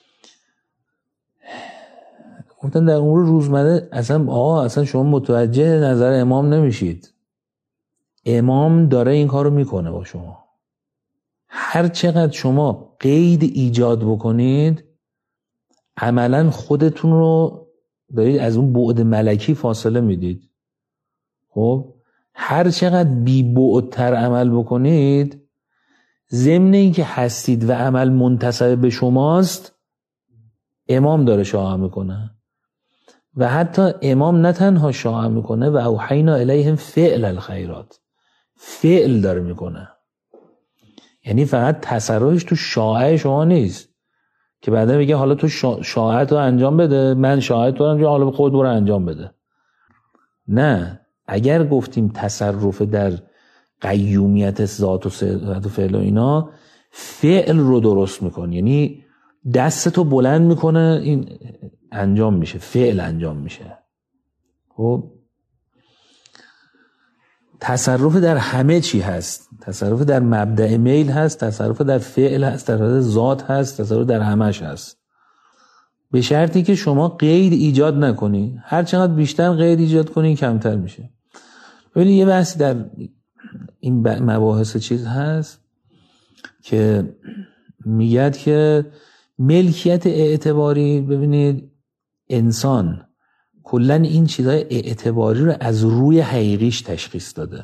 گفتن در امور روزمره اصلا آقا اصلا شما متوجه نظر امام نمیشید. امام داره این کارو میکنه با شما. هر چقدر شما قید ایجاد بکنید عملا خودتون رو دارید از اون بعد ملکی فاصله میدید. خب هر چقدر بی بعدتر عمل بکنید، ضمن این که هستید و عمل منتسب به شماست، امام داره شاع میکنه. و حتی امام نه تنها شاع میکنه و اوحینا الیهم فعل الخیرات، فعل داره میکنه. یعنی فقط تصرفش تو شاعه شما نیست که بعدا میگه حالا تو شاعت رو انجام بده، من شاعت رو انجام، حالا به خود برو انجام بده. نه، اگر گفتیم تصرف در قیومیت ذات و صفت و فعل و اینا، فعل رو درست میکنه، یعنی دستتو بلند میکنه، این انجام میشه، فعل انجام میشه. خب تصرف در همه چی هست، تصرف در مبدأ میل هست، تصرف در فعل هست، تصرف در ذات هست، تصرف در همش هست، به شرطی که شما قید ایجاد نکنی. هر چقدر بیشتر قید ایجاد کنی کمتر میشه. ببینید یه بحثی در این مباحث چیز هست که میگه که ملکیت اعتباری، ببینید انسان کلن این چیزای اعتباری رو از روی حقیقیش تشخیص داده،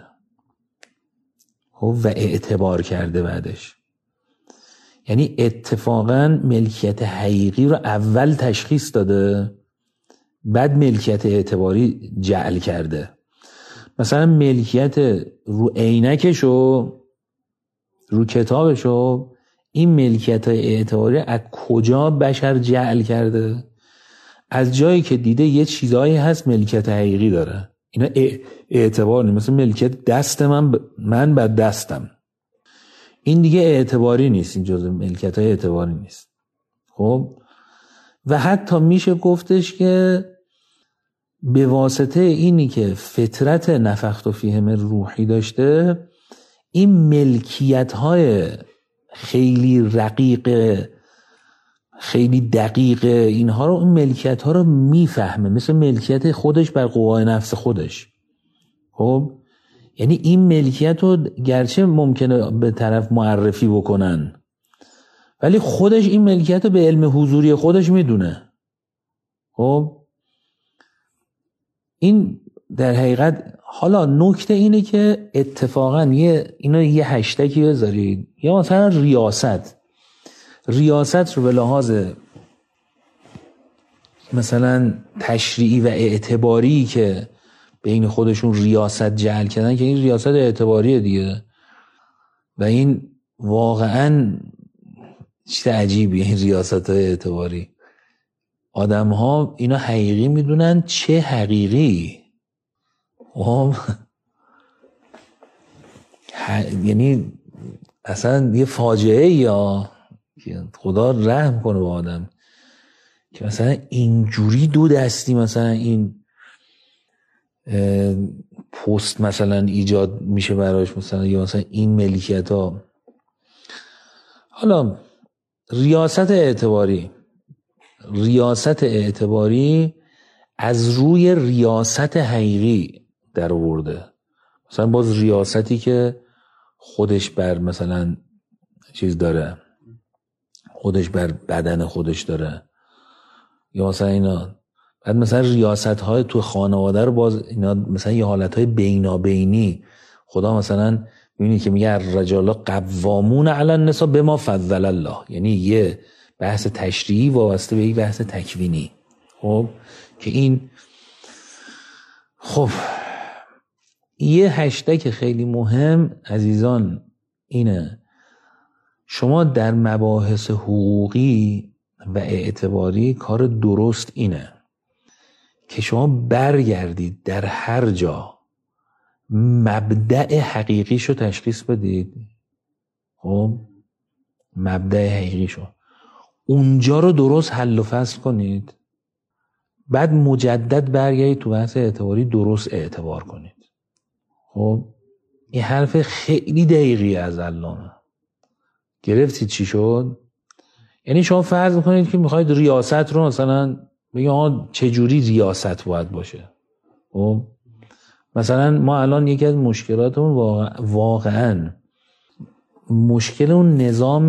خب و اعتبار کرده بعدش. یعنی اتفاقا ملکیت حقیقی رو اول تشخیص داده، بعد ملکیت اعتباری جعل کرده. مثلا ملکیت رو عینکشو، رو کتابشو، این ملکیت اعتباری از کجا بشر جعل کرده؟ از جایی که دیده یه چیزایی هست ملکیت حقیقی داره، اینا اعتبار نیست. مثلا ملکیت دست من ب... من بر دستم، این دیگه اعتباری نیست، این جزء ملکیت های اعتباری نیست. خب و حتی میشه گفتش که به واسطه اینی که فطرت نفخت فیه من روحی داشته، این ملکیت های خیلی رقیق، خیلی دقیق، اینها رو، این ملکیت ها رو میفهمه، مثل ملکیت خودش بر قوای نفس خودش. خب یعنی این ملکیت رو گرچه ممکنه به طرف معرفی بکنن، ولی خودش این ملکیت رو به علم حضوری خودش میدونه. خب این در حقیقت، حالا نکته اینه که اتفاقا یه اینا یه هشتگی بذارید، یا مثلا ریاست ریاست رو به لحاظ مثلا تشریعی و اعتباری که بین خودشون ریاست جعل کردن، که این ریاست اعتباریه دیگه، و این واقعا چیز عجیبیه. این ریاست های اعتباری آدم ها اینا حقیقی میدونن، چه حقیقی. یعنی اصلا یه فاجعه، یا خدا رحم کنه به آدم که مثلا اینجوری دو دستی مثلا این پست مثلا ایجاد میشه براش، مثلا یا مثلا این ملکیت ها. حالا ریاست اعتباری ریاست اعتباری از روی ریاست حقیقی در آورده. مثلا باز ریاستی که خودش بر مثلا چیز داره، خودش بر بدن خودش داره، یا مثلا اینا بعد مثلا ریاست های تو خانواده رو باز اینا مثلا یه حالت های بینابینی، خدا مثلا میبینی که میگه الرجال قوامون علی النساء بما فضل الله، یعنی یه بحث تشریعی وابسته به یک بحث تکوینی. خب که این خب یه هشتگ خیلی مهم عزیزان اینه، شما در مباحث حقوقی و اعتباری کار درست اینه که شما برگردید در هر جا مبدأ حقیقیشو تشخیص بدید. خب مبدأ حقیقیشو اونجا رو درست حل و فصل کنید، بعد مجدد برگردید تو بحث اعتباری درست اعتبار کنید. خب این حرف خیلی دقیقی از علامه. گرفتید چی شد؟ یعنی شما فرض میکنید که میخواید ریاست رو مثلا بگید آقا چجوری ریاست باید باشه. خب مثلا ما الان یکی از مشکلاتمون واقع... واقعا مشکل اون نظام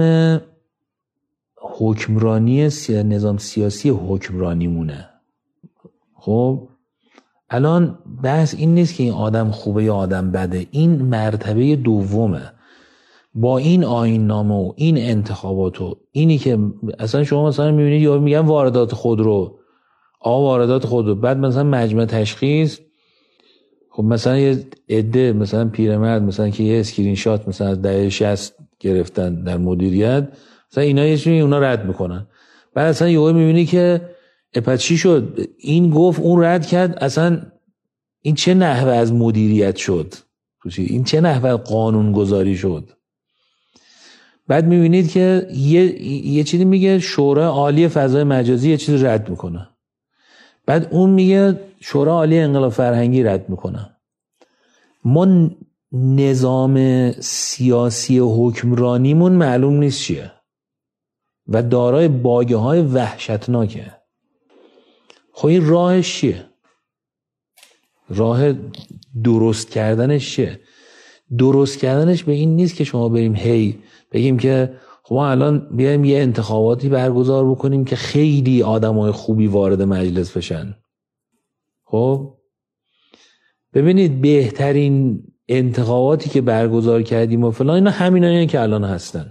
حکمرانی سی... نظام سیاسی حکمرانی مونه. خب الان بحث این نیست که این آدم خوبه یا آدم بده، این مرتبه دومه. با این آیین نامه و این انتخابات و اینی که اصلا شما مثلا میبینید یا میگن واردات خودرو، آقا واردات خودرو، بعد مثلا مجمع تشخیص، خب مثلا یه عده مثلا پیرمرد مثلا که یه اسکرین شات مثلا از دهه شصت گرفتن در مدیریت، مثلا اینا یه چیزی اونا رد میکنن، بعد اصلا یهو میبینی که اپا چی شد، این گفت اون رد کرد، اصلا این چه نحوه از مدیریت شد، این چه نحوه قانون گذاری شد. بعد میبینید که یه یه چیزی میگه شورای عالی فضای مجازی یه چیزی رد میکنه، بعد اون میگه شورای عالی انقلاب فرهنگی رد میکنه. ما نظام سیاسی حکمرانیمون معلوم نیست چیه و دارای باگه های وحشتناکه. خب این راهش چیه؟ راه درست کردنش چیه؟ درست کردنش به این نیست که شما بریم هی بگیم که خب ما الان بیایم یه انتخاباتی برگزار بکنیم که خیلی آدمای خوبی وارد مجلس بشن. خب ببینید بهترین انتخاباتی که برگزار کردیم و فلان اینا همینایی که الان هستن.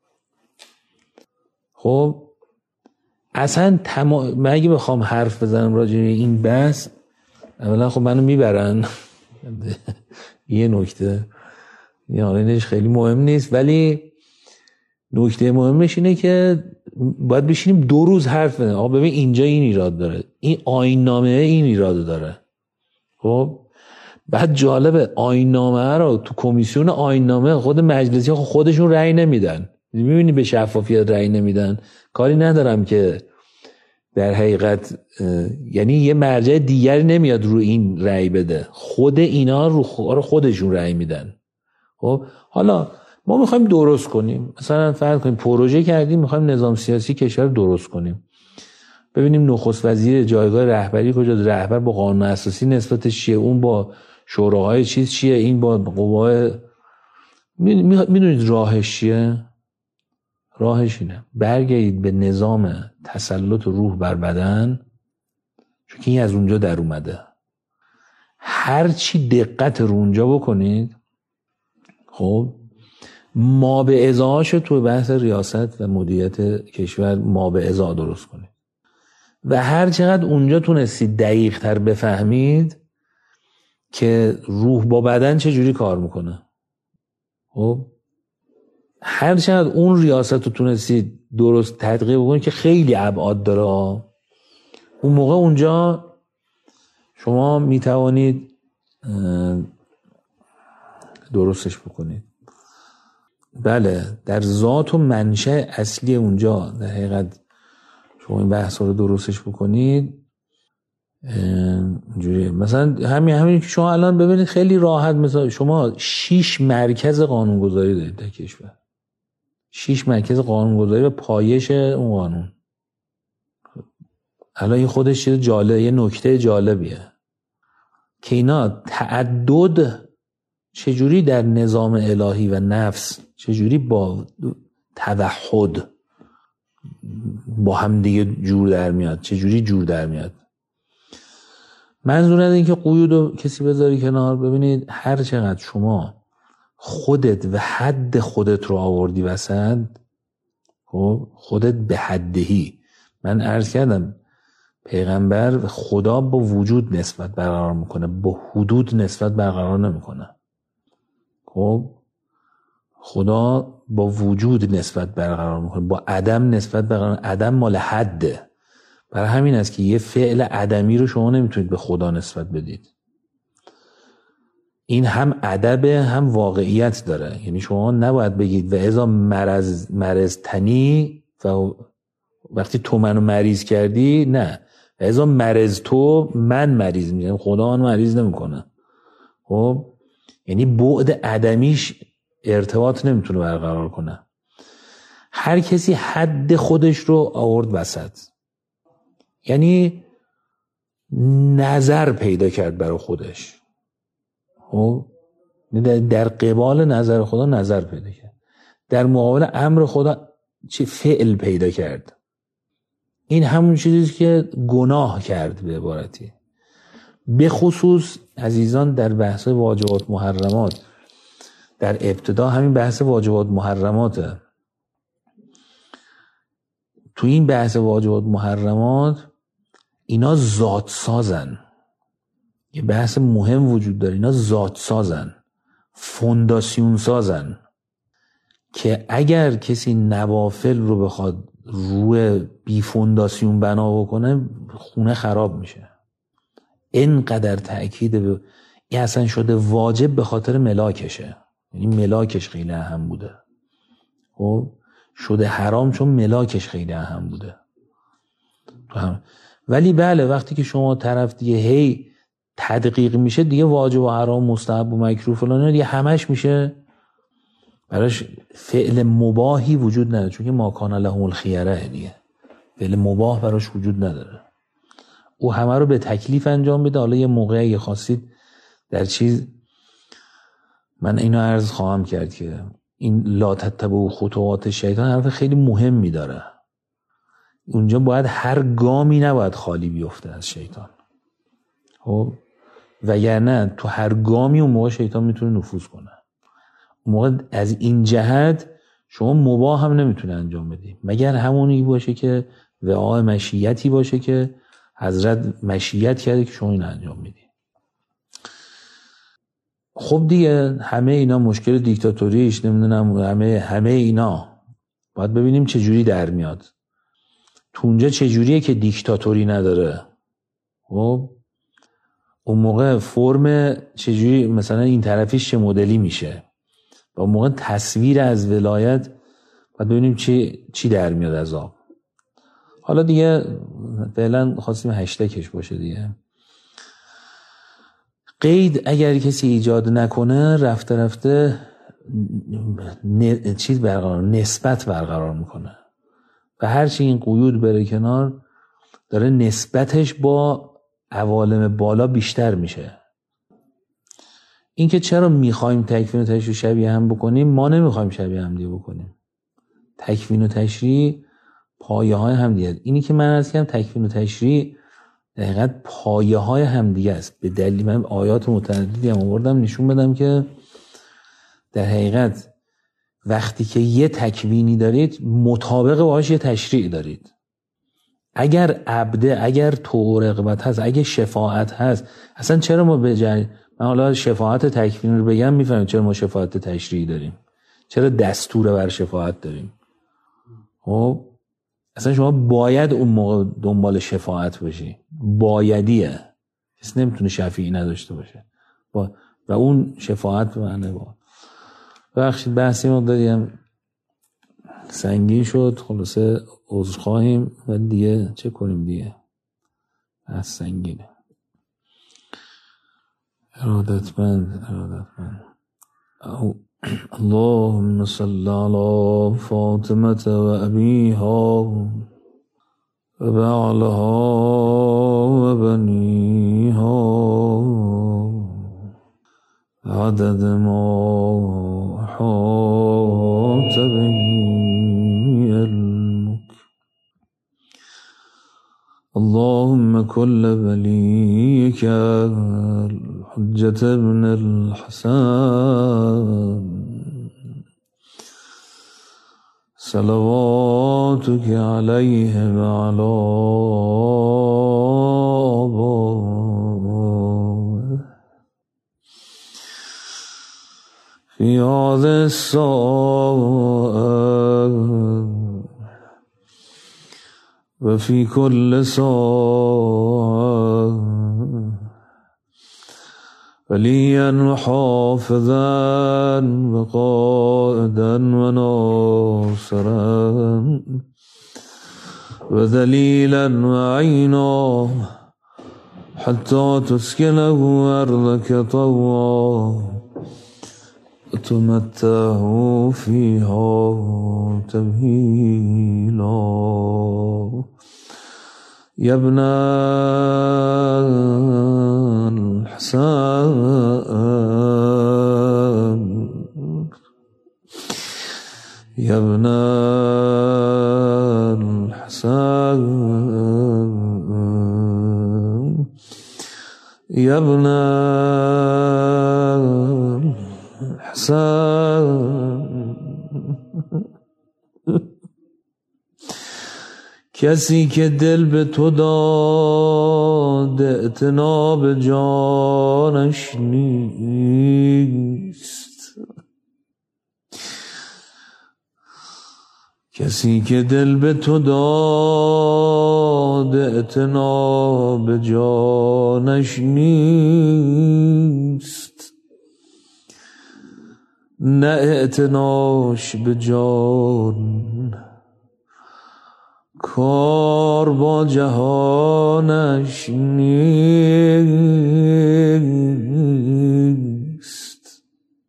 خب اصلا تمام من اگه بخوام حرف بزنم راجع به این بحث، اولا خب منو میبرن یه نکته یعنی خیلی مهم نیست، ولی نکته مهمش اینه که باید بشینیم دو روز حرف بزنیم. آقا ببین اینجا این ایراد داره، این آیین نامه این ایراد داره. خب بعد جالبه آیین نامه رو تو کمیسیون آیین نامه خود مجلسی خودشون رأی نمیدن. میبینی به شفافیت رأی نمیدن. کاری ندارم که در حقیقت یعنی یه مرجع دیگری نمیاد رو این رأی بده، خود اینا رو خودشون رأی میدن. خب حالا ما میخوایم درست کنیم، مثلا فرض کنیم پروژه کردیم میخوایم نظام سیاسی کشور درست کنیم، ببینیم نخست وزیر جایگاه رهبری کجاست، رهبر با قانون اساسی نسبتش چیه، اون با شوراهای چیز چیه، این با قوای میدونید راهش چیه؟ راهش اینه برگردید به نظام تسلط روح بر بدن، چون که این از اونجا در اومده. هر چی دقت رو اونجا بکنید، خب ما به ازاهاشو تو بحث ریاست و مدیریت کشور ما به ازا درست کنید و هر چقدر اونجا تونستید دقیق تر بفهمید که روح با بدن چه جوری کار میکنه، خب هر چقدر اون ریاست رو تونستید درست تدقیق بکنید که خیلی ابعاد داره، اون موقع اونجا شما میتوانید درستش بکنید. بله در ذات و منشأ اصلی اونجا در حقیقت شما این بحث رو درستش بکنید. اینجوری مثلا همین همین که شما الان ببینید خیلی راحت، مثلا شما شش مرکز قانونگذاری دارید در کشور، شش مرکز قانونگذاری و پایش اون قانون. الان این خودش چیز جالب، یه نکته جالبیه که اینا تعدد چجوری در نظام الهی و نفس چجوری با توحد با هم دیگه جور در میاد، چجوری جور در میاد. منظور از این که قیود رو کسی بذاری کنار. ببینید هر چقدر شما خودت و حد خودت رو آوردی وسط، خب خودت به حدهی. من عرض کردم پیغمبر خدا با وجود نسبت برقرار میکنه، با حدود نسبت برقرار نمیکنه. خب خدا با وجود نسبت برقرار میکنه، با عدم نسبت برقرار. عدم مال حده. برای همین است که یه فعل عدمی رو شما نمیتونید به خدا نسبت بدید. این هم ادب هم واقعیت داره. یعنی شما نباید بگید و اذا مرض مرض تنی و وقتی تو منو مریض کردی، نه، و اذا مرض تو من مریض میشم، خدا من مریض نمیکنه. خب یعنی بعد عدمیش ارتباط نمیتونه برقرار کنه. هر کسی حد خودش رو آورد وسط، یعنی نظر پیدا کرد برای خودش. خب در قبال نظر خدا نظر پیدا کرد، در مقابل امر خدا چه فعل پیدا کرد. این همون چیزی که گناه کرد به عبارتی. به خصوص عزیزان در بحث واجبات محرمات، در ابتدا همین بحث واجبات محرماته. تو این بحث واجبات محرمات اینا ذات سازن. یه بحث مهم وجود داره، اینا ذات سازن، فونداسیون سازن، که اگر کسی نوافل رو بخواد روی بی فونداسیون بنا بکنه خونه خراب میشه. اینقدر تأکید به این اصلا شده واجب به خاطر ملاکشه، یعنی ملاکش خیلی اهم بوده. خب شده حرام چون ملاکش خیلی اهم بوده. ولی بله وقتی که شما طرف دیگه هی تدقیق میشه دیگه، واجب و حرام مستحب و مکروه فلان دیگه همش میشه براش فعل مباهی وجود نداره، چون که ما کان لهم الخیره دیگه فعل مباه براش وجود نداره. او همه رو به تکلیف انجام بده. حالا یه موقعی خواستید در چیز، من اینو عرض خواهم کرد که این لا تتبعوا خطوات شیطان حرف خیلی مهمی داره. اونجا باید هر گامی نباید خالی بیفته از شیطان. خب وگرنه تو هر گامی اون موقع شیطان میتونه نفوذ کنه. اون موقع از این جهت شما مباح هم نمیتونه انجام بدی مگر همونی باشه که وعاء مشیتی باشه که حضرت مشیت کرده که شما این انجام میدی. خب دیگه همه اینا مشکل دیکتاتوریش نمیدونم همه همه اینا باید ببینیم چه جوری در میاد. تو اونجا چه جوریه که دیکتاتوری نداره. خب اون موقع فرم چجوری مثلا این طرفیش چه مدلی میشه و اون موقع تصویر از ولایت باید ببینیم چی چی در میاد از آب. حالا دیگه فعلا خواستیم هشتکش باشه دیگه. قید اگر کسی ایجاد نکنه رفته رفته ن... چیز برقرار نسبت برقرار میکنه و هرچی این قیود بره کنار داره نسبتش با عوالم بالا بیشتر میشه. این که چرا میخوایم تکوین و تشریح شبیه هم بکنیم، ما نمیخوایم شبیه هم دیگه بکنیم. تکوین و تشریح پایه های هم دیگه. اینی که من عرض کردم تکوین و تشریح دقیقاً پایه های هم دیگه است. به دلیل من آیات متعددی هم آوردم نشون بدم که در حقیقت وقتی که یه تکوینی دارید مطابق باهاش یه تشریع دارید. اگر عبده، اگر تو رغبت هست، اگر شفاعت هست، اصلا چرا ما به جای من حالا شفاعت تکوین رو بگم میفهمید چرا ما شفاعت تشریعی داریم، چرا دستور بر شفاعت داریم. خب اصلا شما باید اون موقع دنبال شفاعت باشی، بایدیه، کسی نمیتونه شفیعی نداشته باشه با... و اون شفاعت به معنی با بخشید بحثی ما داریم سنگین شد. خلاصه عذر خواهیم ولی دیگه چه کنیم دیگه بحث سنگینه. ارادتمند ارادتمند اللهم صل على فاطمة و ابیها و بعلها و بنیها عدد ما حاط به علمك. اللهم كل وليك الحجة ابن الحسن صلواتك عليه وعلى آبائه في هذه الساعة وفي كل ساعة وليا وحافظا وقائدا وناصرا وذليلا وعينا حتى تسكنه أرضك طوعا وتمتعه فيها تبهيلا يا ابن الحسن يا ابن الحسن يا ابن الحسن کسی که دل به تو داد اعتنا به جانش نیست کسی که دل به تو داد اعتنا به جانش نیست نه اعتناش به جان کار با جهانش نیست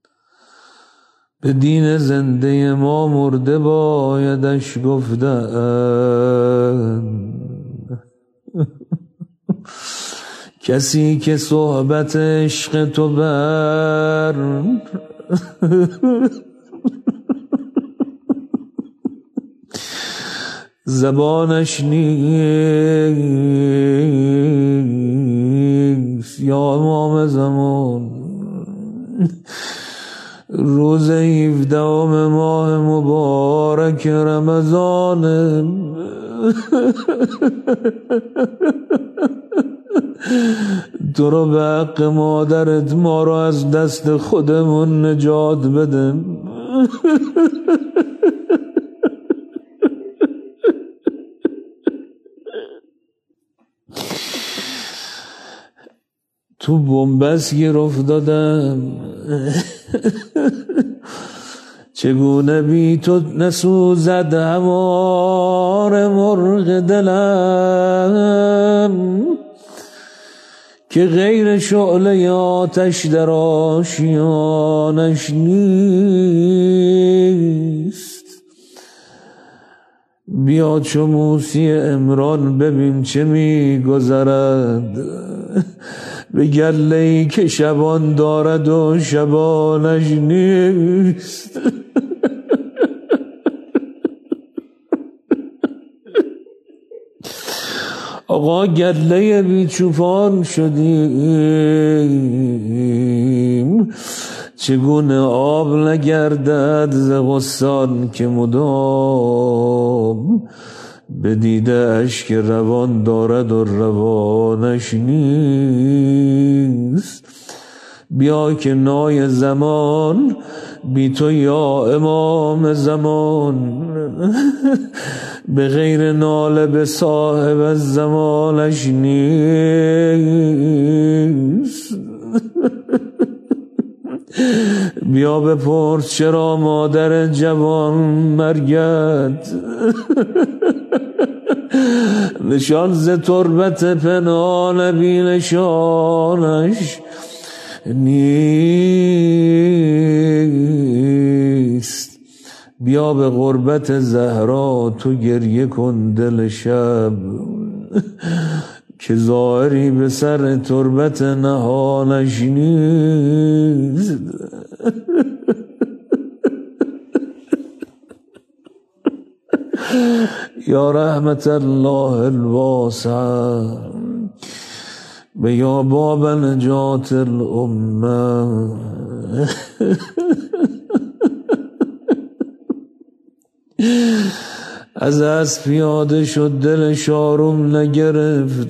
به دین زنده ما مرده بایدش گفتن کسی که صحبت عشق تو بر زبانش نیست یا امام زمان روز هفدهم ماه مبارک رمضان تو رو به حق مادرت ما رو از دست خودمون نجات بده تو بنبست گیر افتادم چگونه بی تو نسوزد همار مرغ دلم که غیر شعله آتش در آشیانش نیست بیا چو موسی عمران ببین چه می گذرد به گله‌ای که شبان دارد و شبانش نیست آقا گله بیچوپان شدیم چگونه آب نگردد ز غصان که مدام به دیده اشک روان دارد و روانش نیست بیا که نای زمان بی تو یا امام زمان به غیر ناله به صاحب از زمانش نیست بیا بپرس چرا مادر جوان مرگت نشان ز تربت پنهان بی نشانش نیست بیا به غربت زهرا تو گریه کن دل شب که ظاهری به سر تربت نهانش نیست یا رحمت الله الواسع بیا باب نجات الامه از از پیاده شد دل شارم نگرفت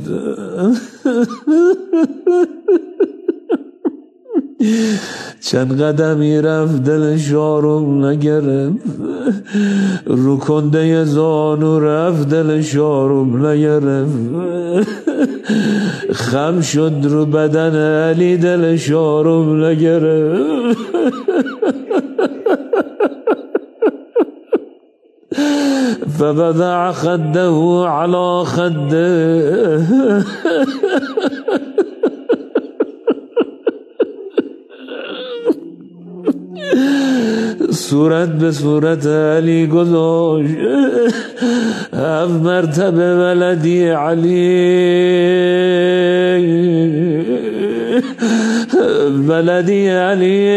چند قدمی رفت دل شارم نگرفت رو کنده زانو رفت دل شارم نگرفت خم شد رو بدن علی دل شارم نگرفت فبدع خده على خده صورت به صورت علی گذاشت هفت مرتبه ولدی علی ولدی علی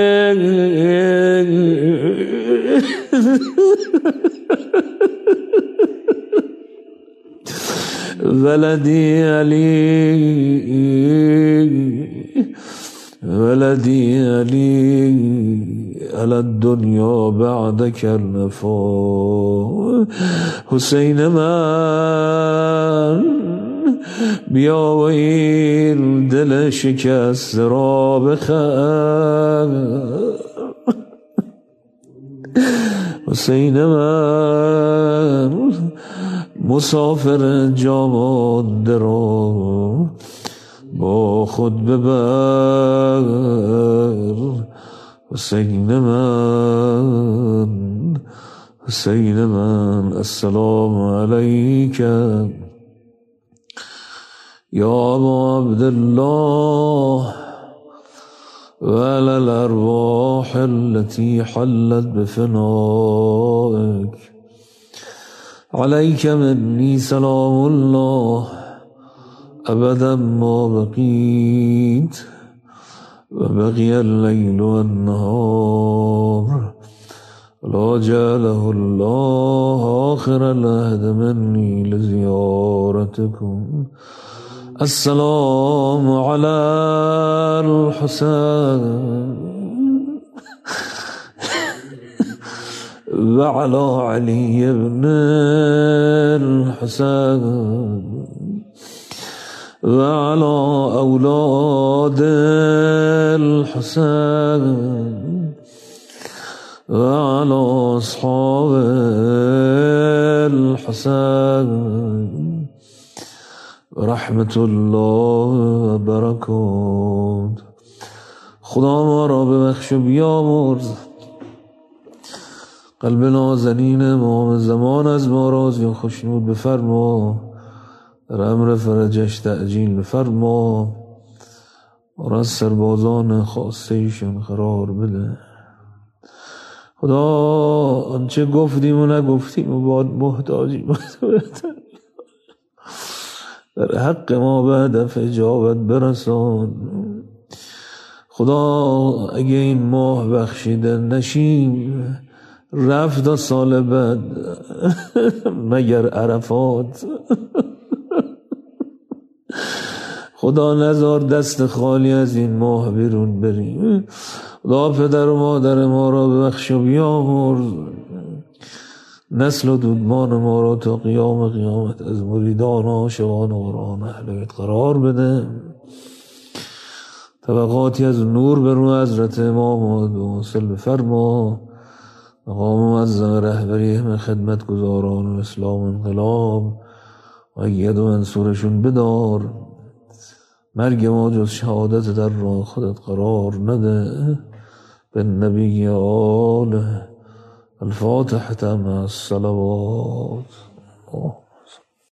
ولدي علي ولدي علي على الدنيا بعدك النفا حسین من بیا ویل دل شکست را بخر حسین من مسافر جامانده را با خود ببر حسین من حسین من السلام علیک یا ابا عبدالله وعلى الأرواح التي حلت بفنائك عليك مني سلام الله أبدا ما بقيت وبقي الليل والنهار لا جعله الله آخر العهد مني لزيارتكم السلام على الحسين وعلى علي بن الحسين وعلى أولاد الحسين وعلى أصحاب الحسين رحمت الله و برکات. خدا ما را ببخش و بیامرز، قلب نازنین امام زمان از ما راضی و خوشنود بفرما، در امر فرجش تعجیل بفرما، و از سربازان خاصه ایشان قرار بده. خدا آنچه گفتیم و نگفتیم و باید محتاجیم در حق ما به هدف اجابت برسان. خدا اگه این ماه بخشیده نشیم رفت تا سال بعد مگر عرفات. خدا نذار دست خالی از این ماه بیرون بریم. خدا پدر و مادر ما را ببخش و بیامرز، نسل و دودمان ما را تا قیام قیامت از مریدان و عاشقان و قرآن اهل بیت قرار بده. طبقاتی از نور بر رو حضرت امام واصل بفرما. مقام معظم رهبری همه خدمت گزاران و اسلام انقلاب و اید و منصورشون بدار. مرگ ما جز شهادت در راه خودت قرار نده. به نبی آله الفاتحة مع الصلوات.